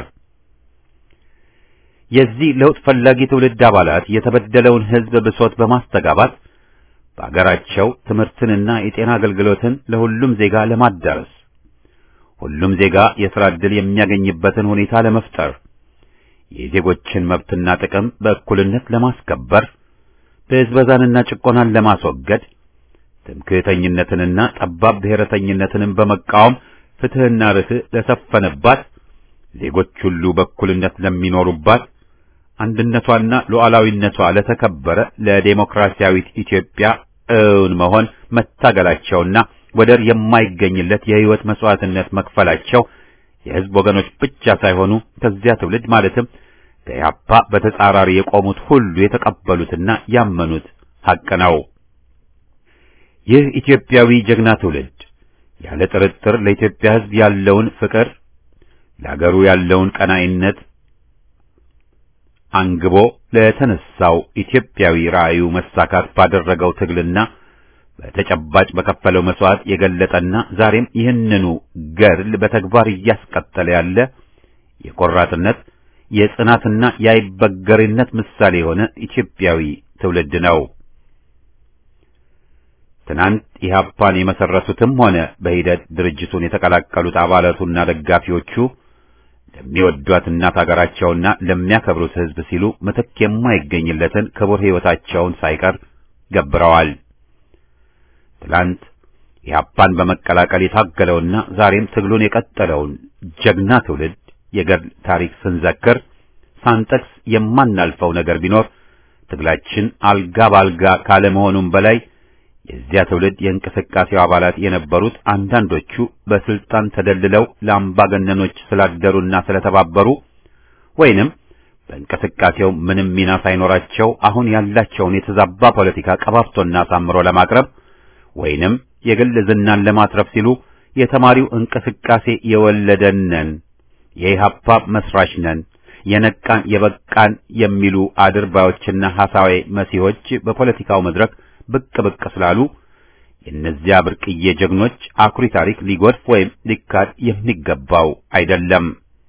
የዚህ ለውጥ ፈላጊ ትውልድ አባላት የተበደለውን ህዝብ ብሶት በማስተጋባት በአገራቸው ትምህርትንና የጤና አገልግሎትን ለሁሉም ዜጋ ለማዳረስ ሁሉም ዜጋ የሥራ ዕድል የሚያገኝበትን ሁኔታ ለመፍጠር የዜጎችን መብትና ጥቅም በእኩልነት ለማስከበር ብዝበዛንና ጭቆናን ለማስወገድ ትምክህተኝነትንና ጠባብ ብሔረተኝነትንም በመቃወም ፍትህና ርትዕ ለሰፈነባት ዜጎች ሁሉ በእኩልነት ለሚኖሩባት አንድነቷና ሉዓላዊነቷ ለተከበረ ለዲሞክራሲያዊት ኢትዮጵያ እውን መሆን መታገላቸውና ወደር የማይገኝለት የህይወት መስዋዕትነት መክፈላቸው የህዝብ ወገኖች ብቻ ሳይሆኑ ከዚያ ትውልድ ማለትም ከኢህአፓ በተጻራሪ የቆሙት ሁሉ የተቀበሉትና ያመኑት ሐቅ ነው። ይህ ኢትዮጵያዊ ጀግና ትውልድ ያለ ጥርጥር ለኢትዮጵያ ህዝብ ያለውን ፍቅር፣ ለአገሩ ያለውን ቀናኢነት አንግቦ ለተነሳው ኢትዮጵያዊ ራዕዩ መሳካት ባደረገው ትግልና በተጨባጭ በከፈለው መስዋዕት የገለጠና ዛሬም ይህንኑ ገድል በተግባር እያስቀጠለ ያለ የቆራጥነት የጽናትና የአይበገሬነት ምሳሌ የሆነ ኢትዮጵያዊ ትውልድ ነው። ትናንት ኢህአፓን የመሰረቱትም ሆነ በሂደት ድርጅቱን የተቀላቀሉት አባላቱና ደጋፊዎቹ ለሚወዷት እናት አገራቸውና ለሚያከብሩት ህዝብ ሲሉ ምትክ የማይገኝለትን ክቡር ሕይወታቸውን ሳይቀር ገብረዋል። ትላንት ኢህአፓን በመቀላቀል የታገለውና ዛሬም ትግሉን የቀጠለውን ጀግና ትውልድ የገድል ታሪክ ስንዘክር ሳንጠቅስ የማናልፈው ነገር ቢኖር ትግላችን አልጋ ባልጋ ካለመሆኑም በላይ የዚያ ትውልድ የእንቅስቃሴው አባላት የነበሩት አንዳንዶቹ በስልጣን ተደልለው ለአምባገነኖች ስላደሩና ስለተባበሩ ወይንም በእንቅስቃሴው ምንም ሚና ሳይኖራቸው አሁን ያላቸውን የተዛባ ፖለቲካ ቀባብቶና አሳምሮ ለማቅረብ ወይንም የግል ዝናን ለማትረፍ ሲሉ የተማሪው እንቅስቃሴ የወለደነን የኢህአፓ መስራች ነን የነቃን የበቃን የሚሉ አድርባዮችና ሐሳዌ መሲሆች በፖለቲካው መድረክ ብቅ ብቅ ስላሉ የእነዚያ ብርቅዬ ጀግኖች አኩሪ ታሪክ ሊጎድፍ ወይም ሊካድ የሚገባው አይደለም።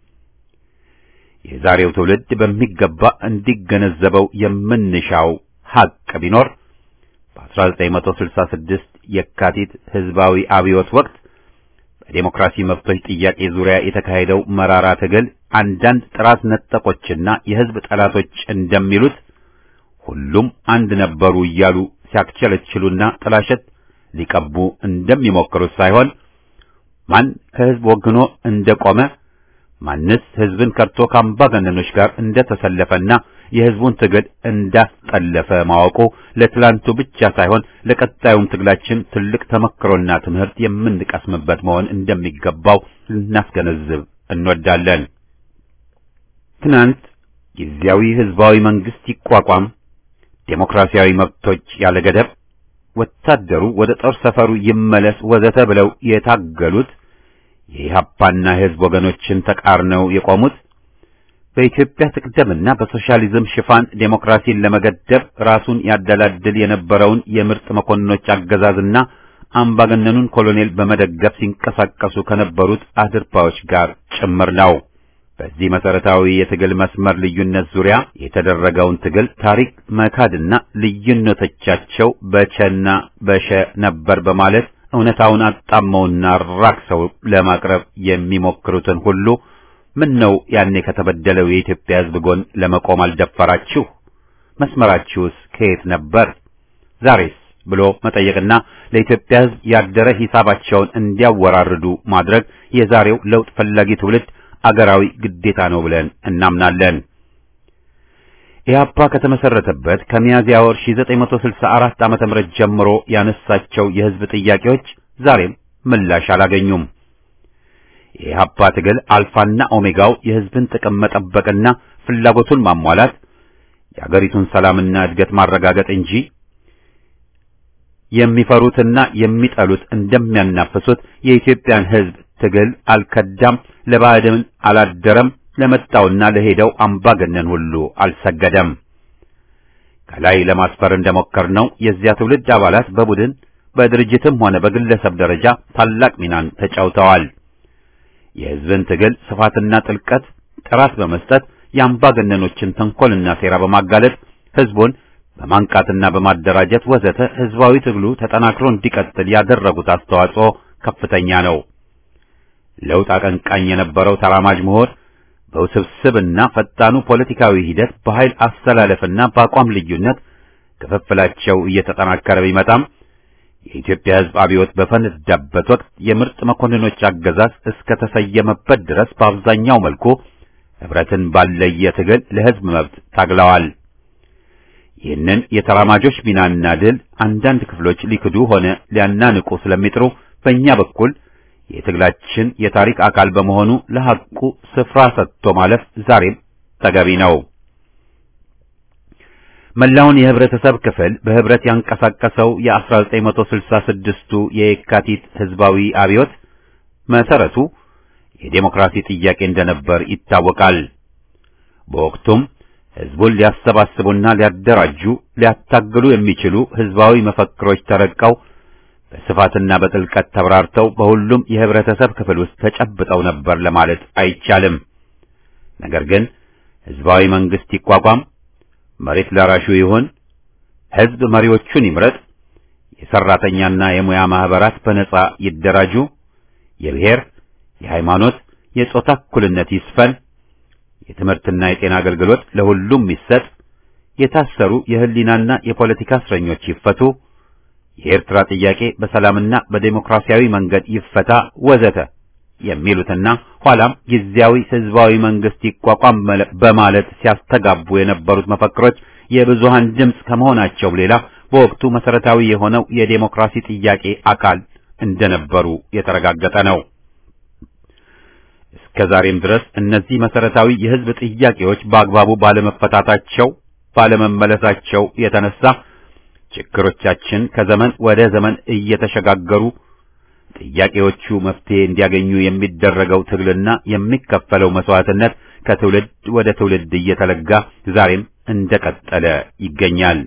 የዛሬው ትውልድ በሚገባ እንዲገነዘበው የምንሻው ሐቅ ቢኖር በአስራ ዘጠኝ መቶ ስልሳ ስድስት የካቲት ህዝባዊ አብዮት ወቅት በዲሞክራሲ መብቶች ጥያቄ ዙሪያ የተካሄደው መራራ ትግል አንዳንድ ጥራት ነጠቆችና የህዝብ ጠላቶች እንደሚሉት ሁሉም አንድ ነበሩ እያሉ ሲያክቸለችሉና ጥላሸት ሊቀቡ እንደሚሞክሩት ሳይሆን ማን ከህዝብ ወግኖ እንደቆመ ማንስ ህዝብን ከርቶ ከአምባገነኖች ጋር እንደተሰለፈና የህዝቡን ትግል እንዳስጠለፈ ማወቁ ለትላንቱ ብቻ ሳይሆን ለቀጣዩም ትግላችን ትልቅ ተመክሮና ትምህርት የምንቀስምበት መሆን እንደሚገባው ልናስገነዝብ እንወዳለን። ትናንት ጊዜያዊ ህዝባዊ መንግስት ይቋቋም፣ ዴሞክራሲያዊ መብቶች ያለ ገደብ፣ ወታደሩ ወደ ጦር ሰፈሩ ይመለስ ወዘተ ብለው የታገሉት የኢህአፓና የህዝብ ወገኖችን ተቃርነው የቆሙት በኢትዮጵያ ትቅደምና በሶሻሊዝም ሽፋን ዴሞክራሲን ለመገደብ ራሱን ያደላድል የነበረውን የምርጥ መኮንኖች አገዛዝና አምባገነኑን ኮሎኔል በመደገፍ ሲንቀሳቀሱ ከነበሩት አድርባዮች ጋር ጭምር ነው። በዚህ መሰረታዊ የትግል መስመር ልዩነት ዙሪያ የተደረገውን ትግል ታሪክ መካድና ልዩነቶቻቸው በቸና በሸ ነበር በማለት እውነታውን አጣመውና ራክሰው ለማቅረብ የሚሞክሩትን ሁሉ ምን ነው ያኔ ከተበደለው የኢትዮጵያ ህዝብ ጎን ለመቆም አልደፈራችሁ? መስመራችሁስ ከየት ነበር? ዛሬስ ብሎ መጠየቅና ለኢትዮጵያ ህዝብ ያደረ ሂሳባቸውን እንዲያወራርዱ ማድረግ የዛሬው ለውጥ ፈላጊ ትውልድ አገራዊ ግዴታ ነው ብለን እናምናለን። ኢህአፓ ከተመሰረተበት ከሚያዝያ ወር ሺህ ዘጠኝ መቶ ስልሳ አራት ዓመተ ምህረት ጀምሮ ያነሳቸው የህዝብ ጥያቄዎች ዛሬም ምላሽ አላገኙም። የኢህአፓ ትግል አልፋና ኦሜጋው የህዝብን ጥቅም መጠበቅና ፍላጎቱን ማሟላት፣ የአገሪቱን ሰላምና እድገት ማረጋገጥ እንጂ የሚፈሩትና የሚጠሉት እንደሚያናፍሱት የኢትዮጵያን ሕዝብ ትግል አልከዳም፣ ለባዕድም አላደረም፣ ለመጣውና ለሄደው አምባገነን ሁሉ አልሰገደም። ከላይ ለማስፈር እንደሞከርነው የዚያ ትውልድ አባላት በቡድን በድርጅትም ሆነ በግለሰብ ደረጃ ታላቅ ሚናን ተጫውተዋል። የሕዝብን ትግል ስፋትና ጥልቀት ጥራት በመስጠት የአምባገነኖችን ተንኮልና ሴራ በማጋለጥ ሕዝቡን በማንቃትና በማደራጀት ወዘተ ሕዝባዊ ትግሉ ተጠናክሮ እንዲቀጥል ያደረጉት አስተዋጽኦ ከፍተኛ ነው። ለውጥ አቀንቃኝ የነበረው ተራማጅ ምሁር በውስብስብና ፈጣኑ ፖለቲካዊ ሂደት በኃይል አስተላለፍና በአቋም ልዩነት ክፍፍላቸው እየተጠናከረ ቢመጣም የኢትዮጵያ ሕዝብ አብዮት በፈነዳበት ወቅት የምርጥ መኮንኖች አገዛዝ እስከ ተሰየመበት ድረስ በአብዛኛው መልኩ ህብረትን ባለየ ትግል ለሕዝብ መብት ታግለዋል። ይህንን የተራማጆች ሚናና ድል አንዳንድ ክፍሎች ሊክዱ ሆነ ሊያናንቁ ስለሚጥሩ በእኛ በኩል የትግላችን የታሪክ አካል በመሆኑ ለሐቁ ስፍራ ሰጥቶ ማለፍ ዛሬም ተገቢ ነው። መላውን የህብረተሰብ ክፍል በህብረት ያንቀሳቀሰው የ1966ቱ የየካቲት ህዝባዊ አብዮት መሰረቱ የዴሞክራሲ ጥያቄ እንደነበር ይታወቃል። በወቅቱም ህዝቡን ሊያሰባስቡና ሊያደራጁ ሊያታግሉ የሚችሉ ህዝባዊ መፈክሮች ተረቀው በስፋትና በጥልቀት ተብራርተው በሁሉም የህብረተሰብ ክፍል ውስጥ ተጨብጠው ነበር ለማለት አይቻልም። ነገር ግን ህዝባዊ መንግስት ይቋቋም፣ መሬት ላራሹ ይሁን፣ ህዝብ መሪዎቹን ይምረጥ፣ የሰራተኛና የሙያ ማህበራት በነጻ ይደራጁ፣ የብሔር፣ የሃይማኖት፣ የጾታ እኩልነት ይስፈን፣ የትምህርትና የጤና አገልግሎት ለሁሉም ይሰጥ፣ የታሰሩ የህሊናና የፖለቲካ እስረኞች ይፈቱ፣ የኤርትራ ጥያቄ በሰላምና በዲሞክራሲያዊ መንገድ ይፈታ ወዘተ የሚሉትና ኋላም ጊዜያዊ ህዝባዊ መንግስት ይቋቋም በማለት ሲያስተጋቡ የነበሩት መፈክሮች የብዙሃን ድምጽ ከመሆናቸው ሌላ በወቅቱ መሰረታዊ የሆነው የዲሞክራሲ ጥያቄ አካል እንደነበሩ የተረጋገጠ ነው። እስከዛሬም ድረስ እነዚህ መሰረታዊ የህዝብ ጥያቄዎች በአግባቡ ባለመፈታታቸው ባለመመለሳቸው የተነሳ ችግሮቻችን ከዘመን ወደ ዘመን እየተሸጋገሩ ጥያቄዎቹ መፍትሄ እንዲያገኙ የሚደረገው ትግልና የሚከፈለው መስዋዕትነት ከትውልድ ወደ ትውልድ እየተለጋ ዛሬም እንደቀጠለ ይገኛል።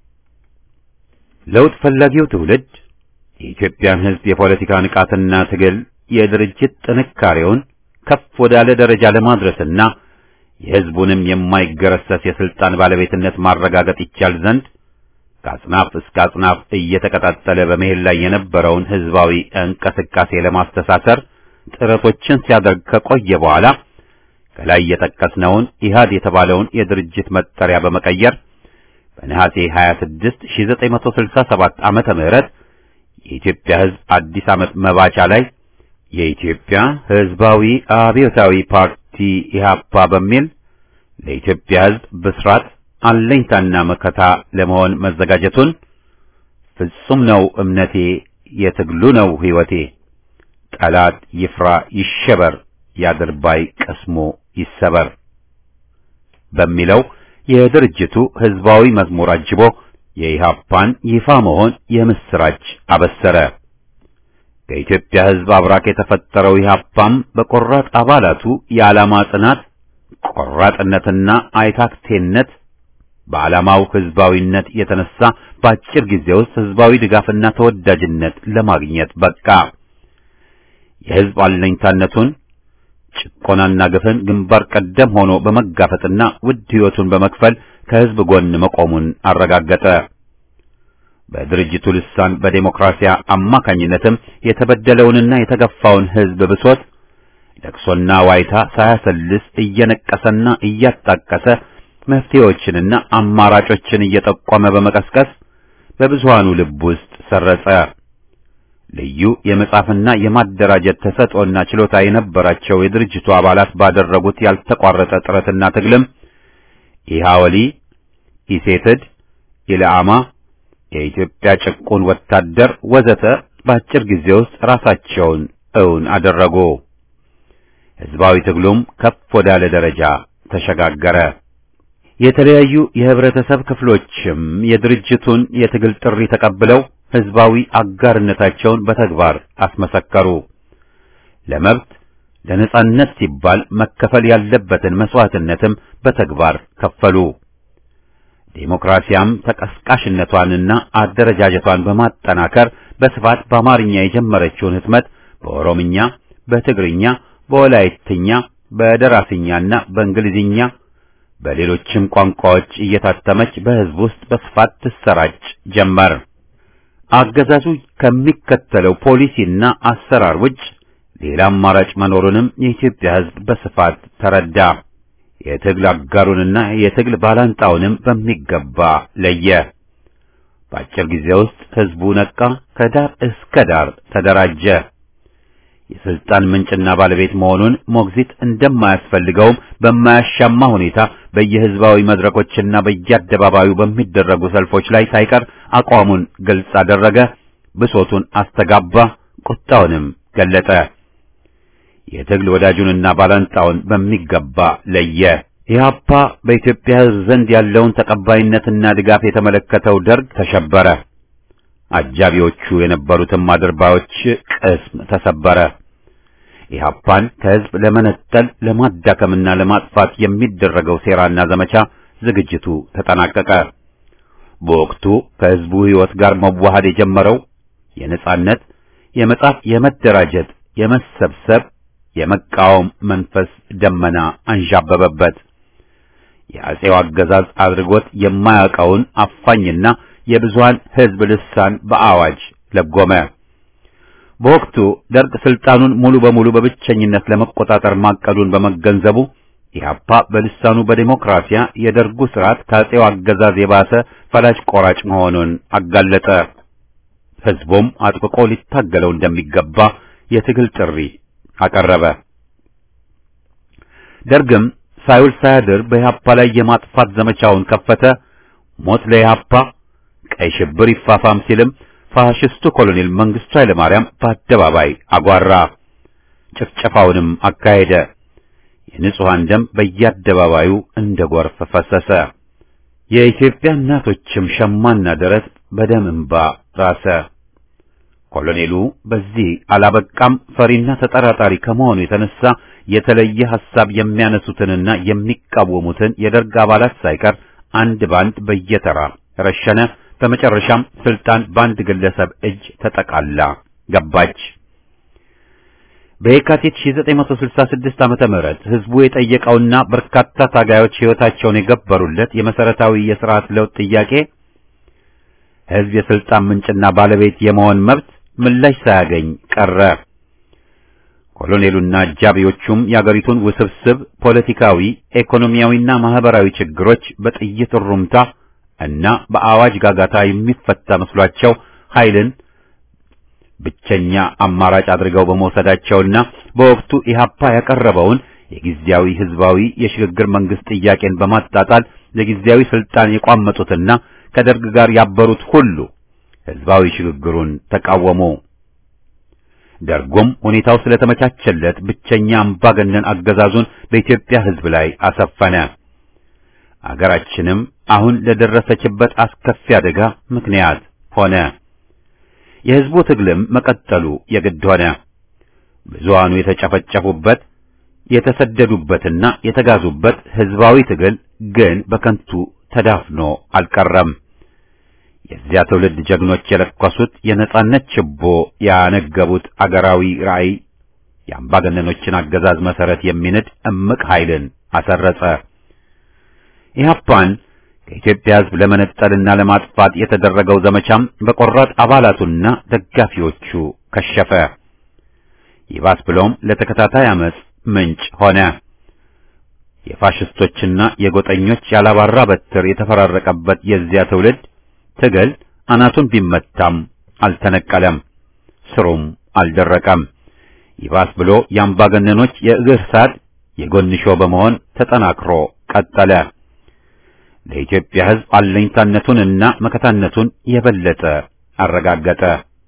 ለውጥ ፈላጊው ትውልድ የኢትዮጵያን ህዝብ የፖለቲካ ንቃትና ትግል የድርጅት ጥንካሬውን ከፍ ወዳለ ደረጃ ለማድረስና የህዝቡንም የማይገረሰስ የስልጣን ባለቤትነት ማረጋገጥ ይቻል ዘንድ ከአጽናፍ እስከ አጽናፍ እየተቀጣጠለ በመሄድ ላይ የነበረውን ህዝባዊ እንቅስቃሴ ለማስተሳሰር ጥረቶችን ሲያደርግ ከቆየ በኋላ ከላይ የጠቀስነውን ኢህአድ የተባለውን የድርጅት መጠሪያ በመቀየር በነሐሴ ሀያ ስድስት ሺህ ዘጠኝ መቶ ስልሳ ሰባት ዓመተ ምህረት የኢትዮጵያ ህዝብ አዲስ ዓመት መባቻ ላይ የኢትዮጵያ ህዝባዊ አብዮታዊ ፓርቲ ኢህአፓ በሚል ለኢትዮጵያ ህዝብ ብስራት አለኝታና መከታ ለመሆን መዘጋጀቱን ፍጹም ነው እምነቴ የትግሉ ነው ህይወቴ ጠላት ይፍራ ይሸበር ያድርባይ ቀስሞ ይሰበር በሚለው የድርጅቱ ህዝባዊ መዝሙር አጅቦ የኢህአፓን ይፋ መሆን የምስራች አበሰረ። ከኢትዮጵያ ህዝብ አብራክ የተፈጠረው ኢህአፓም በቆራጥ አባላቱ የዓላማ ጽናት፣ ቆራጥነትና አይታክቴነት በዓላማው ህዝባዊነት የተነሳ በአጭር ጊዜ ውስጥ ህዝባዊ ድጋፍና ተወዳጅነት ለማግኘት በቃ። የህዝብ አለኝታነቱን ጭቆናና ግፍን ግንባር ቀደም ሆኖ በመጋፈጥና ውድ ህይወቱን በመክፈል ከህዝብ ጎን መቆሙን አረጋገጠ። በድርጅቱ ልሳን በዴሞክራሲያ አማካኝነትም የተበደለውንና የተገፋውን ህዝብ ብሶት ለቅሶና ዋይታ ሳያሰልስ እየነቀሰና እያጣቀሰ መፍትሄዎችንና አማራጮችን እየጠቆመ በመቀስቀስ በብዙሃኑ ልብ ውስጥ ሰረጸ። ልዩ የመጻፍና የማደራጀት ተሰጥኦና ችሎታ የነበራቸው የድርጅቱ አባላት ባደረጉት ያልተቋረጠ ጥረትና ትግልም ኢሃወሊ፣ ኢሴትድ፣ ኢለአማ፣ የኢትዮጵያ ጭቁን ወታደር ወዘተ በአጭር ጊዜ ውስጥ ራሳቸውን እውን አደረጉ። ህዝባዊ ትግሉም ከፍ ወዳለ ደረጃ ተሸጋገረ። የተለያዩ የህብረተሰብ ክፍሎችም የድርጅቱን የትግል ጥሪ ተቀብለው ህዝባዊ አጋርነታቸውን በተግባር አስመሰከሩ። ለመብት ለነጻነት ሲባል መከፈል ያለበትን መስዋዕትነትም በተግባር ከፈሉ። ዴሞክራሲያም ተቀስቃሽነቷንና አደረጃጀቷን በማጠናከር በስፋት በአማርኛ የጀመረችውን ህትመት በኦሮምኛ፣ በትግርኛ፣ በወላይትኛ፣ በደራስኛና በእንግሊዝኛ በሌሎችም ቋንቋዎች እየታተመች በህዝብ ውስጥ በስፋት ትሰራጭ ጀመር። አገዛዙ ከሚከተለው ፖሊሲና አሰራር ውጭ ሌላ አማራጭ መኖሩንም የኢትዮጵያ ህዝብ በስፋት ተረዳ። የትግል አጋሩንና የትግል ባላንጣውንም በሚገባ ለየ። በአጭር ጊዜ ውስጥ ህዝቡ ነቃ፣ ከዳር እስከ ዳር ተደራጀ። የስልጣን ምንጭና ባለቤት መሆኑን ሞግዚት እንደማያስፈልገውም በማያሻማ ሁኔታ በየህዝባዊ መድረኮችና በየአደባባዩ በሚደረጉ ሰልፎች ላይ ሳይቀር አቋሙን ግልጽ አደረገ፣ ብሶቱን አስተጋባ፣ ቁጣውንም ገለጠ። የትግል ወዳጁንና ባላንጣውን በሚገባ ለየ። ኢህአፓ በኢትዮጵያ ህዝብ ዘንድ ያለውን ተቀባይነትና ድጋፍ የተመለከተው ደርግ ተሸበረ። አጃቢዎቹ የነበሩትም አድርባዮች ቅስም ተሰበረ። ኢህአፓን ከህዝብ ለመነጠል ለማዳከምና ለማጥፋት የሚደረገው ሴራና ዘመቻ ዝግጅቱ ተጠናቀቀ። በወቅቱ ከህዝቡ ህይወት ጋር መዋሃድ የጀመረው የነጻነት፣ የመጻፍ፣ የመደራጀት፣ የመሰብሰብ፣ የመቃወም መንፈስ ደመና አንዣበበበት። የአጼው አገዛዝ አድርጎት የማያውቀውን አፋኝና የብዙሃን ህዝብ ልሳን በአዋጅ ለጎመ። በወቅቱ ደርግ ስልጣኑን ሙሉ በሙሉ በብቸኝነት ለመቆጣጠር ማቀዱን በመገንዘቡ ኢህአፓ በልሳኑ በዲሞክራሲያ የደርጉ ስርዓት ከአጼው አገዛዝ የባሰ ፈላጭ ቆራጭ መሆኑን አጋለጠ። ህዝቡም አጥብቆ ሊታገለው እንደሚገባ የትግል ጥሪ አቀረበ። ደርግም ሳይውል ሳያድር በኢህአፓ ላይ የማጥፋት ዘመቻውን ከፈተ። ሞት ለኢህአፓ፣ ቀይ ሽብር ይፋፋም ሲልም ፋሽስቱ ኮሎኔል መንግስቱ ኃይለማርያም በአደባባይ አጓራ። ጭፍጨፋውንም አካሄደ። የንጹሃን ደም በየአደባባዩ እንደ ጎርፍ ፈሰሰ። የኢትዮጵያ እናቶችም ሸማና ደረት በደም እንባ ራሰ። ኮሎኔሉ በዚህ አላበቃም። ፈሪና ተጠራጣሪ ከመሆኑ የተነሳ የተለየ ሐሳብ የሚያነሱትንና የሚቃወሙትን የደርግ አባላት ሳይቀር አንድ ባንድ በየተራ ረሸነ። በመጨረሻም ስልጣን በአንድ ግለሰብ እጅ ተጠቃላ ገባች። በየካቲት ሺህ ዘጠኝ መቶ ስልሳ ስድስት ዓመተ ምህረት ህዝቡ የጠየቀውና በርካታ ታጋዮች ሕይወታቸውን የገበሩለት የመሰረታዊ የሥርዓት ለውጥ ጥያቄ ህዝብ የስልጣን ምንጭና ባለቤት የመሆን መብት ምላሽ ሳያገኝ ቀረ። ኮሎኔሉና አጃቢዎቹም የአገሪቱን ውስብስብ ፖለቲካዊ፣ ኢኮኖሚያዊና ማህበራዊ ችግሮች በጥይት ሩምታ እና በአዋጅ ጋጋታ የሚፈታ መስሏቸው ኃይልን ብቸኛ አማራጭ አድርገው በመውሰዳቸውና በወቅቱ ኢህአፓ ያቀረበውን የጊዜያዊ ህዝባዊ የሽግግር መንግስት ጥያቄን በማጣጣል ለጊዜያዊ ስልጣን የቋመጡትና ከደርግ ጋር ያበሩት ሁሉ ህዝባዊ ሽግግሩን ተቃወሙ። ደርጉም ሁኔታው ስለተመቻቸለት ብቸኛ አምባገነን አገዛዙን በኢትዮጵያ ህዝብ ላይ አሰፈነ። አገራችንም አሁን ለደረሰችበት አስከፊ አደጋ ምክንያት ሆነ። የህዝቡ ትግልም መቀጠሉ የግድ ሆነ። ብዙሃኑ የተጨፈጨፉበት፣ የተሰደዱበትና የተጋዙበት ህዝባዊ ትግል ግን በከንቱ ተዳፍኖ አልቀረም። የዚያ ትውልድ ጀግኖች የለኮሱት የነጻነት ችቦ ያነገቡት አገራዊ ራዕይ የአምባገነኖችን አገዛዝ መሰረት የሚንድ እምቅ ኃይልን አሰረጸ። ኢህአፓን ከኢትዮጵያ ህዝብ ለመነጠልና ለማጥፋት የተደረገው ዘመቻም በቆራጥ አባላቱና ደጋፊዎቹ ከሸፈ። ይባስ ብሎም ለተከታታይ አመጽ ምንጭ ሆነ። የፋሽስቶችና የጎጠኞች ያላባራ በትር የተፈራረቀበት የዚያ ትውልድ ትግል አናቱን ቢመታም አልተነቀለም፣ ስሩም አልደረቀም። ይባስ ብሎ የአምባገነኖች የእግር ሳድ የጎንሾ በመሆን ተጠናክሮ ቀጠለ። ለኢትዮጵያ ህዝብ አለኝታነቱንና መከታነቱን የበለጠ አረጋገጠ።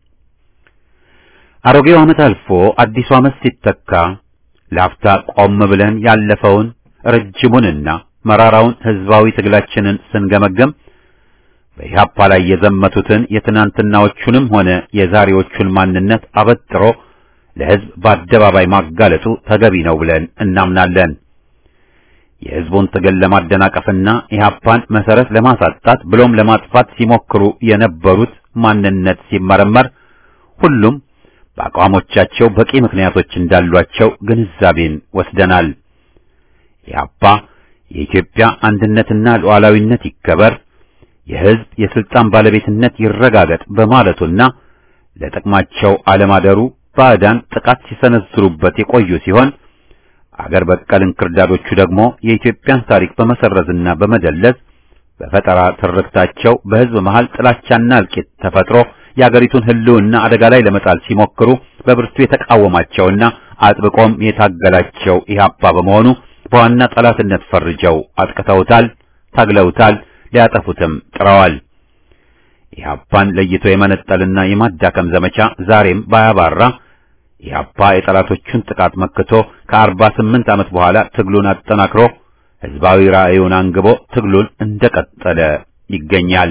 አሮጌው ዓመት አልፎ አዲሱ ዓመት ሲተካ ላፍታ ቆም ብለን ያለፈውን ረጅሙንና መራራውን ህዝባዊ ትግላችንን ስንገመገም በኢህአፓ ላይ የዘመቱትን የትናንትናዎቹንም ሆነ የዛሬዎቹን ማንነት አበጥሮ ለህዝብ በአደባባይ ማጋለጡ ተገቢ ነው ብለን እናምናለን። የህዝቡን ትግል ለማደናቀፍና ኢህአፓን መሰረት ለማሳጣት ብሎም ለማጥፋት ሲሞክሩ የነበሩት ማንነት ሲመረመር ሁሉም በአቋሞቻቸው በቂ ምክንያቶች እንዳሏቸው ግንዛቤን ወስደናል። ኢህአፓ የኢትዮጵያ አንድነትና ሉዓላዊነት ይከበር፣ የህዝብ የስልጣን ባለቤትነት ይረጋገጥ በማለቱና ለጥቅማቸው አለማደሩ ባዕዳን ጥቃት ሲሰነዝሩበት የቆዩ ሲሆን አገር በቀል እንክርዳዶቹ ደግሞ የኢትዮጵያን ታሪክ በመሰረዝና በመደለዝ በፈጠራ ትርክታቸው በህዝብ መሃል ጥላቻና እልቂት ተፈጥሮ የአገሪቱን ህልውና አደጋ ላይ ለመጣል ሲሞክሩ በብርቱ የተቃወማቸውና አጥብቆም የታገላቸው ኢህአፓ በመሆኑ በዋና ጠላትነት ፈርጀው አጥቅተውታል፣ ታግለውታል፣ ሊያጠፉትም ጥረዋል። ኢህአፓን ለይቶ የመነጠልና የማዳከም ዘመቻ ዛሬም ባያባራ ኢህአፓ የጠላቶቹን ጥቃት መክቶ ከአርባ ስምንት ዓመት በኋላ ትግሉን አጠናክሮ ህዝባዊ ራዕዩን አንግቦ ትግሉን እንደቀጠለ ይገኛል።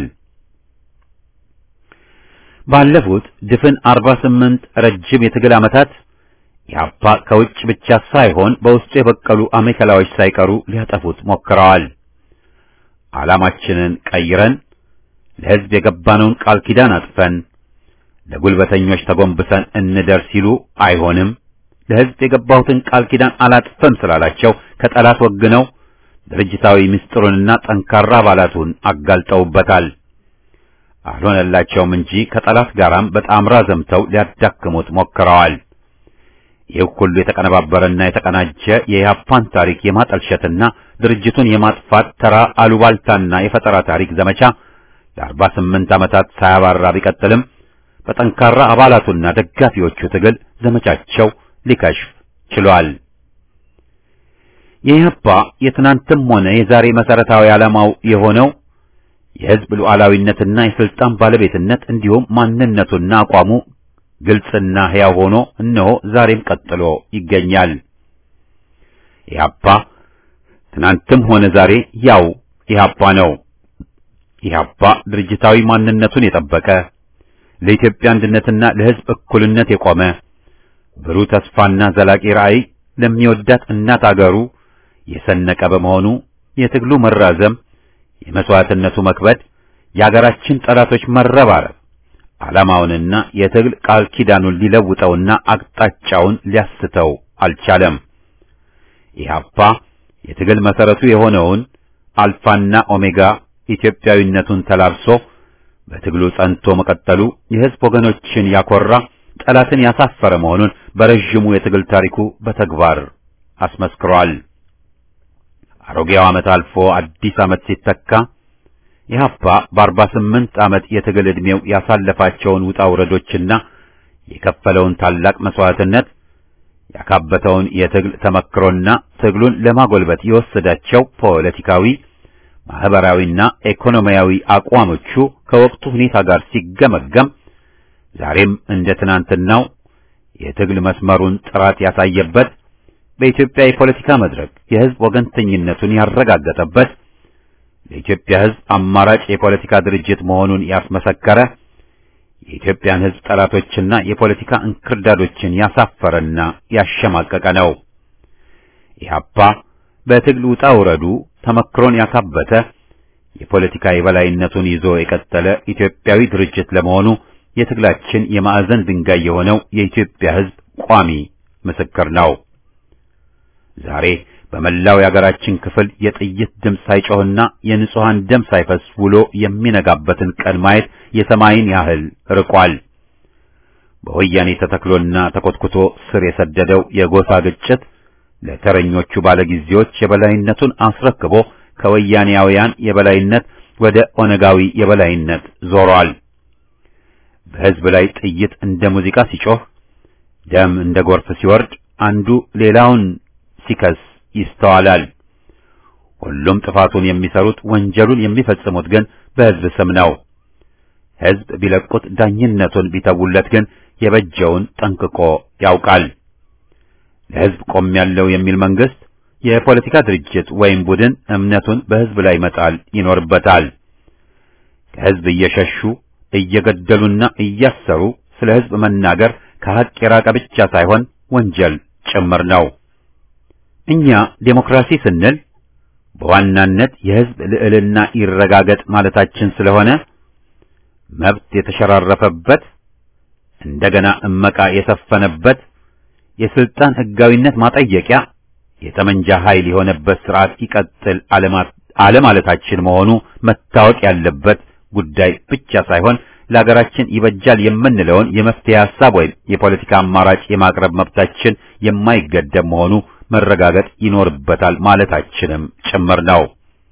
ባለፉት ድፍን አርባ ስምንት ረጅም የትግል ዓመታት ኢህአፓ ከውጭ ብቻ ሳይሆን በውስጡ የበቀሉ አሜከላዎች ሳይቀሩ ሊያጠፉት ሞክረዋል። ዓላማችንን ቀይረን ለህዝብ የገባነውን ቃል ኪዳን አጥፈን ለጉልበተኞች ተጎንብሰን እንደር ሲሉ አይሆንም፣ ለህዝብ የገባሁትን ቃል ኪዳን አላጥፈም ስላላቸው ከጠላት ወግነው ድርጅታዊ ምስጢሩንና ጠንካራ አባላቱን አጋልጠውበታል። አልሆነላቸውም እንጂ ከጠላት ጋራም በጣምራ ዘምተው ሊያዳክሙት ሞክረዋል። ይህ ሁሉ የተቀነባበረና የተቀናጀ የኢህአፓን ታሪክ የማጠልሸትና ድርጅቱን የማጥፋት ተራ አሉባልታና የፈጠራ ታሪክ ዘመቻ ለአርባ ስምንት ዓመታት ሳያባራ ቢቀጥልም በጠንካራ አባላቱና ደጋፊዎቹ ትግል ዘመቻቸው ሊከሽፍ ችሏል። የኢህአፓ የትናንትም ሆነ የዛሬ መሰረታዊ ዓላማው የሆነው የህዝብ ሉዓላዊነትና የስልጣን ባለቤትነት እንዲሁም ማንነቱና አቋሙ ግልጽና ሕያው ሆኖ እነሆ ዛሬም ቀጥሎ ይገኛል። ኢህአፓ ትናንትም ሆነ ዛሬ ያው ኢህአፓ ነው። ኢህአፓ ድርጅታዊ ማንነቱን የጠበቀ ለኢትዮጵያ አንድነትና ለህዝብ እኩልነት የቆመ ብሩህ ተስፋና ዘላቂ ራዕይ ለሚወዳት እናት አገሩ የሰነቀ በመሆኑ የትግሉ መራዘም፣ የመስዋዕትነቱ መክበድ፣ የአገራችን ጠላቶች መረባረብ ዓላማውንና የትግል ቃል ኪዳኑን ሊለውጠውና አቅጣጫውን ሊያስተው አልቻለም። ኢህአፓ የትግል መሰረቱ የሆነውን አልፋና ኦሜጋ ኢትዮጵያዊነቱን ተላብሶ በትግሉ ጸንቶ መቀጠሉ የህዝብ ወገኖችን ያኮራ ጠላትን ያሳፈረ መሆኑን በረጅሙ የትግል ታሪኩ በተግባር አስመስክሯል። አሮጌው ዓመት አልፎ አዲስ ዓመት ሲተካ ኢህአፓ በአርባ ስምንት ዓመት የትግል ዕድሜው ያሳለፋቸውን ውጣ ውረዶችና የከፈለውን ታላቅ መስዋዕትነት ያካበተውን የትግል ተመክሮና ትግሉን ለማጎልበት የወሰዳቸው ፖለቲካዊ ማህበራዊና ኢኮኖሚያዊ አቋሞቹ ከወቅቱ ሁኔታ ጋር ሲገመገም ዛሬም እንደ ትናንትናው የትግል መስመሩን ጥራት ያሳየበት፣ በኢትዮጵያ የፖለቲካ መድረክ የህዝብ ወገንተኝነቱን ያረጋገጠበት፣ ለኢትዮጵያ ህዝብ አማራጭ የፖለቲካ ድርጅት መሆኑን ያስመሰከረ፣ የኢትዮጵያን ህዝብ ጠላቶችና የፖለቲካ እንክርዳዶችን ያሳፈረና ያሸማቀቀ ነው። ኢህአፓ በትግል ውጣ ውረዱ ተመክሮን ያካበተ የፖለቲካ የበላይነቱን ይዞ የቀጠለ ኢትዮጵያዊ ድርጅት ለመሆኑ የትግላችን የማዕዘን ድንጋይ የሆነው የኢትዮጵያ ህዝብ ቋሚ ምስክር ነው። ዛሬ በመላው የሀገራችን ክፍል የጥይት ድምፅ ሳይጮህና የንጹሃን ደም ሳይፈስ ውሎ የሚነጋበትን ቀን ማየት የሰማይን ያህል ርቋል። በወያኔ ተተክሎና ተኮትኩቶ ስር የሰደደው የጎሳ ግጭት ለተረኞቹ ባለጊዜዎች የበላይነቱን አስረክቦ ከወያኔያውያን የበላይነት ወደ ኦነጋዊ የበላይነት ዞሯል። በህዝብ ላይ ጥይት እንደ ሙዚቃ ሲጮህ፣ ደም እንደ ጎርፍ ሲወርድ፣ አንዱ ሌላውን ሲከስ ይስተዋላል። ሁሉም ጥፋቱን የሚሰሩት ወንጀሉን የሚፈጽሙት ግን በህዝብ ስም ነው። ህዝብ ቢለቁት ዳኝነቱን ቢተውለት ግን የበጀውን ጠንቅቆ ያውቃል። ለህዝብ ቆም ያለው የሚል መንግስት የፖለቲካ ድርጅት ወይም ቡድን እምነቱን በህዝብ ላይ መጣል ይኖርበታል። ከህዝብ እየሸሹ እየገደሉና እያሰሩ ስለ ህዝብ መናገር ከሐቅ የራቀ ብቻ ሳይሆን ወንጀል ጭምር ነው። እኛ ዴሞክራሲ ስንል በዋናነት የህዝብ ልዕልና ይረጋገጥ ማለታችን ስለሆነ መብት የተሸራረፈበት እንደገና እመቃ የሰፈነበት የስልጣን ህጋዊነት ማጠየቂያ የጠመንጃ ኃይል የሆነበት ስርዓት ይቀጥል አለማለታችን መሆኑ መታወቅ ያለበት ጉዳይ ብቻ ሳይሆን ለሀገራችን ይበጃል የምንለውን የመፍትሄ ሐሳብ ወይም የፖለቲካ አማራጭ የማቅረብ መብታችን የማይገደብ መሆኑ መረጋገጥ ይኖርበታል ማለታችንም ጭምር ነው።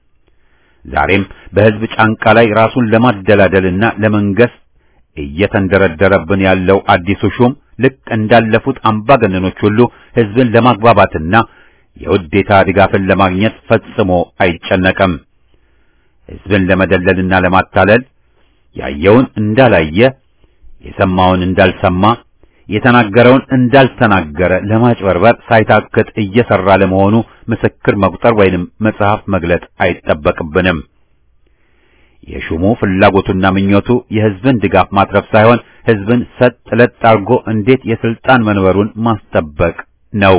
ዛሬም በህዝብ ጫንቃ ላይ ራሱን ለማደላደልና ለመንገስ እየተንደረደረብን ያለው አዲሱ ሹም ልክ እንዳለፉት አምባገነኖች ሁሉ ህዝብን ለማግባባትና የውዴታ ድጋፍን ለማግኘት ፈጽሞ አይጨነቅም። ህዝብን ለመደለልና ለማታለል ያየውን እንዳላየ የሰማውን እንዳልሰማ የተናገረውን እንዳልተናገረ ለማጭበርበር ሳይታክት እየሰራ ለመሆኑ ምስክር መቁጠር ወይንም መጽሐፍ መግለጥ አይጠበቅብንም። የሹሙ ፍላጎቱና ምኞቱ የህዝብን ድጋፍ ማትረፍ ሳይሆን ህዝብን ሰጥ ለጥ አርጎ እንዴት የስልጣን መንበሩን ማስጠበቅ ነው።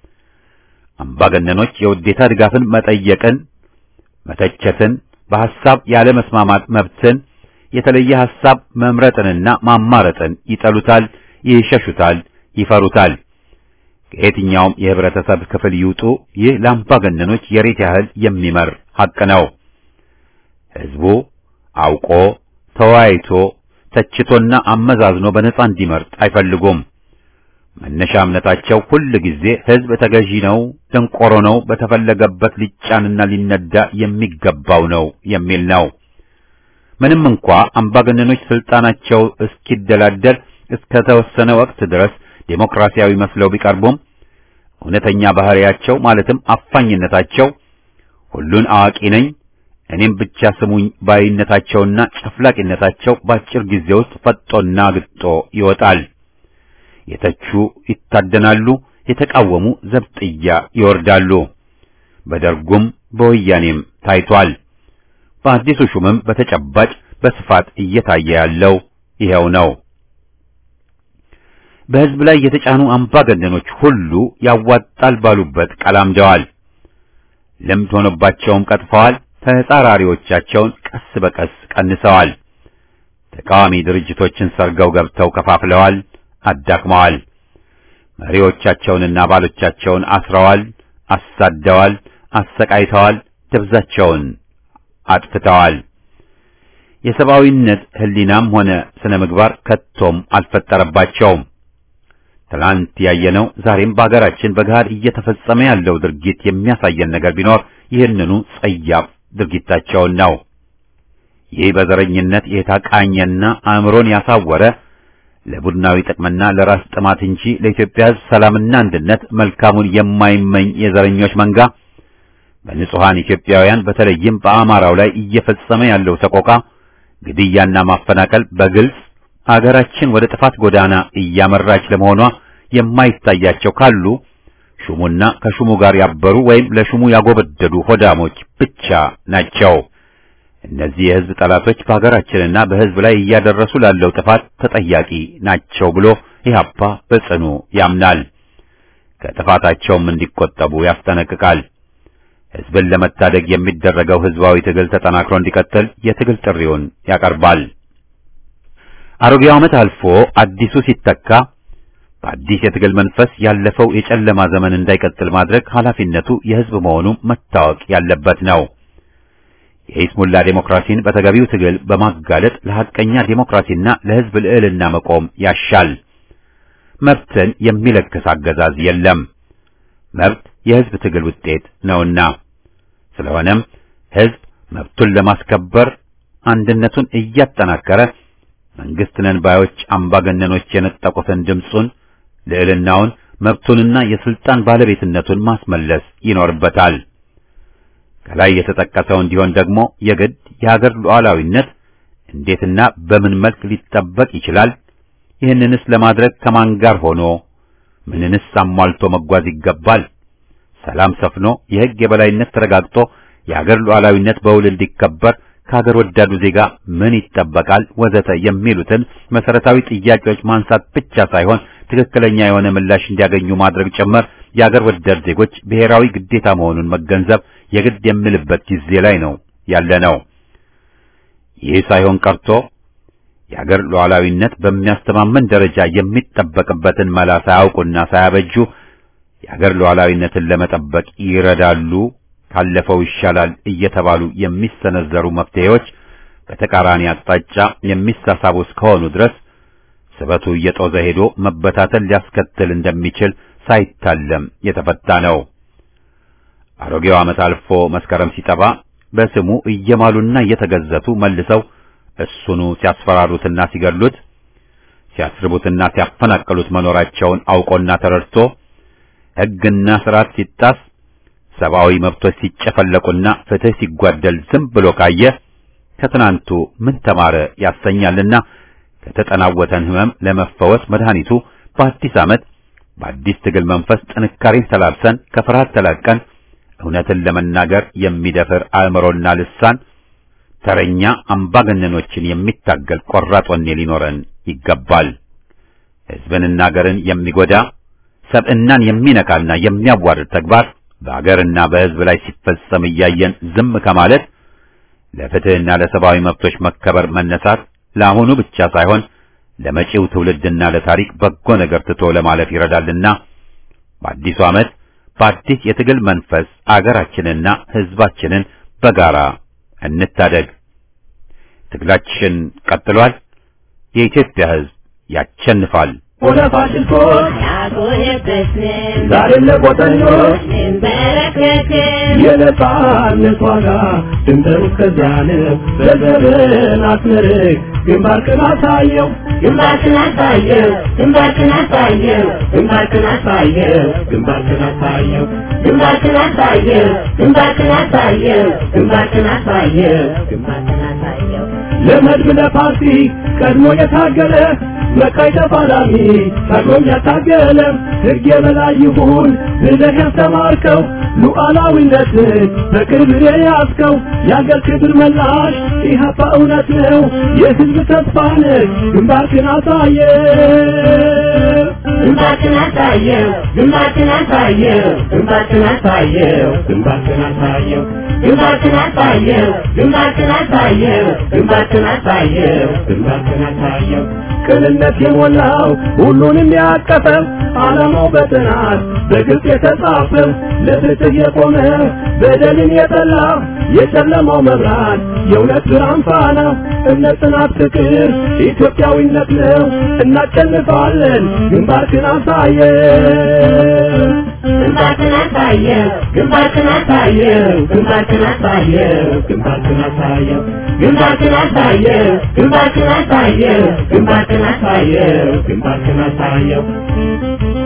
አምባገነኖች የውዴታ ድጋፍን መጠየቅን፣ መተቸትን፣ በሐሳብ ያለ መስማማት መብትን፣ የተለየ ሐሳብ መምረጥንና ማማረጥን ይጠሉታል፣ ይሸሹታል፣ ይፈሩታል። ከየትኛውም የህብረተሰብ ክፍል ይውጡ ይህ ለአምባገነኖች የሬት ያህል የሚመር ሐቅ ነው። ህዝቡ አውቆ ተወያይቶ ተችቶና አመዛዝኖ በነጻ እንዲመርጥ አይፈልጉም። መነሻ እምነታቸው ሁል ጊዜ ህዝብ ተገዢ ነው፣ ደንቆሮ ነው፣ በተፈለገበት ሊጫንና ሊነዳ የሚገባው ነው የሚል ነው። ምንም እንኳ አምባገነኖች ስልጣናቸው እስኪደላደል እስከ ተወሰነ ወቅት ድረስ ዴሞክራሲያዊ መስለው ቢቀርቡም እውነተኛ ባህሪያቸው ማለትም አፋኝነታቸው፣ ሁሉን አዋቂ ነኝ እኔም ብቻ ስሙኝ ባይነታቸውና ጨፍላቂነታቸው በአጭር ጊዜ ውስጥ ፈጦና ግጦ ይወጣል። የተቹ ይታደናሉ፣ የተቃወሙ ዘብጥያ ይወርዳሉ። በደርጉም በወያኔም ታይቷል። በአዲሱ ሹምም በተጨባጭ በስፋት እየታየ ያለው ይሄው ነው። በህዝብ ላይ የተጫኑ አምባገነኖች ሁሉ ያዋጣል ባሉበት ቀላምደዋል። ልምድ ሆኖባቸውም ቀጥፈዋል። ተጻራሪዎቻቸውን ቀስ በቀስ ቀንሰዋል። ተቃዋሚ ድርጅቶችን ሰርገው ገብተው ከፋፍለዋል፣ አዳክመዋል። መሪዎቻቸውንና አባሎቻቸውን አስረዋል፣ አሳደዋል፣ አሰቃይተዋል፣ ደብዛቸውን አጥፍተዋል። የሰብአዊነት ህሊናም ሆነ ስነ ምግባር ከቶም አልፈጠረባቸውም። ትላንት ያየነው ዛሬም በአገራችን በጋር እየተፈጸመ ያለው ድርጊት የሚያሳየን ነገር ቢኖር ይህንኑ ጸያፍ ድርጊታቸውን ነው። ይህ በዘረኝነት የታቃኘና አእምሮን ያሳወረ ለቡድናዊ ጥቅምና ለራስ ጥማት እንጂ ለኢትዮጵያ ሕዝብ ሰላምና አንድነት መልካሙን የማይመኝ የዘረኞች መንጋ በንጹሃን ኢትዮጵያውያን በተለይም በአማራው ላይ እየፈጸመ ያለው ሰቆቃ፣ ግድያና ማፈናቀል በግልጽ አገራችን ወደ ጥፋት ጎዳና እያመራች ለመሆኗ የማይታያቸው ካሉ ሹሙና ከሹሙ ጋር ያበሩ ወይም ለሹሙ ያጎበደዱ ሆዳሞች ብቻ ናቸው። እነዚህ የህዝብ ጠላቶች በሀገራችንና በህዝብ ላይ እያደረሱ ላለው ጥፋት ተጠያቂ ናቸው ብሎ ኢህአፓ በጽኑ ያምናል። ከጥፋታቸውም እንዲቆጠቡ ያስጠነቅቃል። ህዝብን ለመታደግ የሚደረገው ህዝባዊ ትግል ተጠናክሮ እንዲቀጥል የትግል ጥሪውን ያቀርባል። አሮጌው ዓመት አልፎ አዲሱ ሲተካ በአዲስ የትግል መንፈስ ያለፈው የጨለማ ዘመን እንዳይቀጥል ማድረግ ኃላፊነቱ የህዝብ መሆኑ መታወቅ ያለበት ነው። የኢስሙላ ዴሞክራሲን በተገቢው ትግል በማጋለጥ ለሐቀኛ ዴሞክራሲና ለህዝብ ልዕልና መቆም ያሻል። መብትን የሚለክስ አገዛዝ የለም። መብት የህዝብ ትግል ውጤት ነውና፣ ስለሆነም ህዝብ መብቱን ለማስከበር አንድነቱን እያጠናከረ መንግስት ነን ባዮች አምባገነኖች የነጠቁትን ድምጹን፣ ልዕልናውን፣ መብቱንና የስልጣን ባለቤትነቱን ማስመለስ ይኖርበታል። ከላይ የተጠቀሰው እንዲሆን ደግሞ የግድ የሀገር ሉዓላዊነት እንዴትና በምን መልክ ሊጠበቅ ይችላል? ይህንንስ ለማድረግ ከማን ጋር ሆኖ ምንንስ አሟልቶ መጓዝ ይገባል? ሰላም ሰፍኖ የሕግ የበላይነት ተረጋግጦ የአገር ሉዓላዊነት በውል እንዲከበር ከሀገር ወዳዱ ዜጋ ምን ይጠበቃል ወዘተ የሚሉትን መሰረታዊ ጥያቄዎች ማንሳት ብቻ ሳይሆን ትክክለኛ የሆነ ምላሽ እንዲያገኙ ማድረግ ጭምር የአገር ወዳድ ዜጎች ብሔራዊ ግዴታ መሆኑን መገንዘብ የግድ የሚልበት ጊዜ ላይ ነው ያለነው። ይህ ሳይሆን ቀርቶ የአገር ሉዓላዊነት በሚያስተማመን ደረጃ የሚጠበቅበትን መላ ሳያውቁና ሳያበጁ የአገር ሉዓላዊነትን ለመጠበቅ ይረዳሉ ካለፈው ይሻላል እየተባሉ የሚሰነዘሩ መፍትሄዎች በተቃራኒ አቅጣጫ የሚሳሳቡ እስከሆኑ ድረስ ስበቱ እየጦዘ ሄዶ መበታተን ሊያስከትል እንደሚችል ሳይታለም የተፈታ ነው። አሮጌው ዓመት አልፎ መስከረም ሲጠባ በስሙ እየማሉና እየተገዘቱ መልሰው እሱኑ ሲያስፈራሩትና ሲገሉት ሲያስርቡትና ሲያፈናቅሉት መኖራቸውን አውቆና ተረድቶ ሕግና ሥርዓት ሲጣስ ሰብአዊ መብቶች ሲጨፈለቁና ፍትህ ሲጓደል ዝም ብሎ ካየ ከትናንቱ ምን ተማረ ያሰኛልና ከተጠናወተን ህመም ለመፈወስ መድኃኒቱ በአዲስ ዓመት በአዲስ ትግል መንፈስ ጥንካሬን ተላብሰን ከፍርሃት ተላቀን እውነትን ለመናገር የሚደፍር አእምሮና ልሳን ተረኛ አምባገነኖችን የሚታገል ቆራጥ ወኔ ሊኖረን ይገባል። ሕዝብንና አገርን የሚጎዳ ሰብዕናን የሚነካና የሚያዋርድ ተግባር በአገርና በሕዝብ ላይ ሲፈጸም እያየን ዝም ከማለት ለፍትህና ለሰብአዊ መብቶች መከበር መነሳት ለአሁኑ ብቻ ሳይሆን ለመጪው ትውልድና ለታሪክ በጎ ነገር ትቶ ለማለፍ ይረዳልና በአዲሱ ዓመት በአዲስ የትግል መንፈስ አገራችንና ሕዝባችንን በጋራ እንታደግ። ትግላችን ቀጥሏል። የኢትዮጵያ ሕዝብ ያሸንፋል። ወደ ፋሽስቶች ያጎነበስን ዛሬም ለቆጠኞች እንበረከክን የነጻነት ዋጋ ድንበሩ እስከዚያ ነው። በዘመን አስመርቅ ግንባርክን አሳየው ግንባርክን አሳየው ግንባርክን አሳየው ግንባርክን አሳየው ግንባርክን አሳየው ግንባርክን አሳየው ግንባርክን አሳየው ግንባርክን አሳየው ግንባርክን አሳየው ለመድብ ለፓርቲ ቀድሞ የታገለ መካይ ተፋላሚ ታግሎም ያታገለ ሕግ የበላይ ይሁን ብለህ ያስተማርከው ሉዓላዊነትን በቅርብ የያዝከው የአገር ክብር መላሽ ኢህአፓ እውነት ነው የሕዝብ ተስፋ ነህ። ግንባርክን አሳየው ግንባርክን አሳየው ግንባርክን አሳየው ግንባርክን አሳየው ግንባርክን አሳየው ግንባርክን አሳየው ግንባርክን አሳየው ግንባርክን አሳየው ግንባርክን አሳየው ቅንነት የሞላው ሁሉንም ያቀፈው ዓላማው በጥናት በግልጽ የተጻፈው ለፍትህ የቆመ በደልን የጠላ የጨለማው መብራት የእውነት ብርሃን ፋና እምነት፣ ጽናት፣ ፍቅር ኢትዮጵያዊነት ነው። እናሸንፋለን። ግንባርክን አሳየው ግንባርክን አሳየው ግንባርክን አሳየው ግንባርክን አሳየው ግንባርክን አሳየው ግንባርክን አሳየው ግንባርክን አሳየው ግንባርክን አሳየው ግንባርክን አሳየው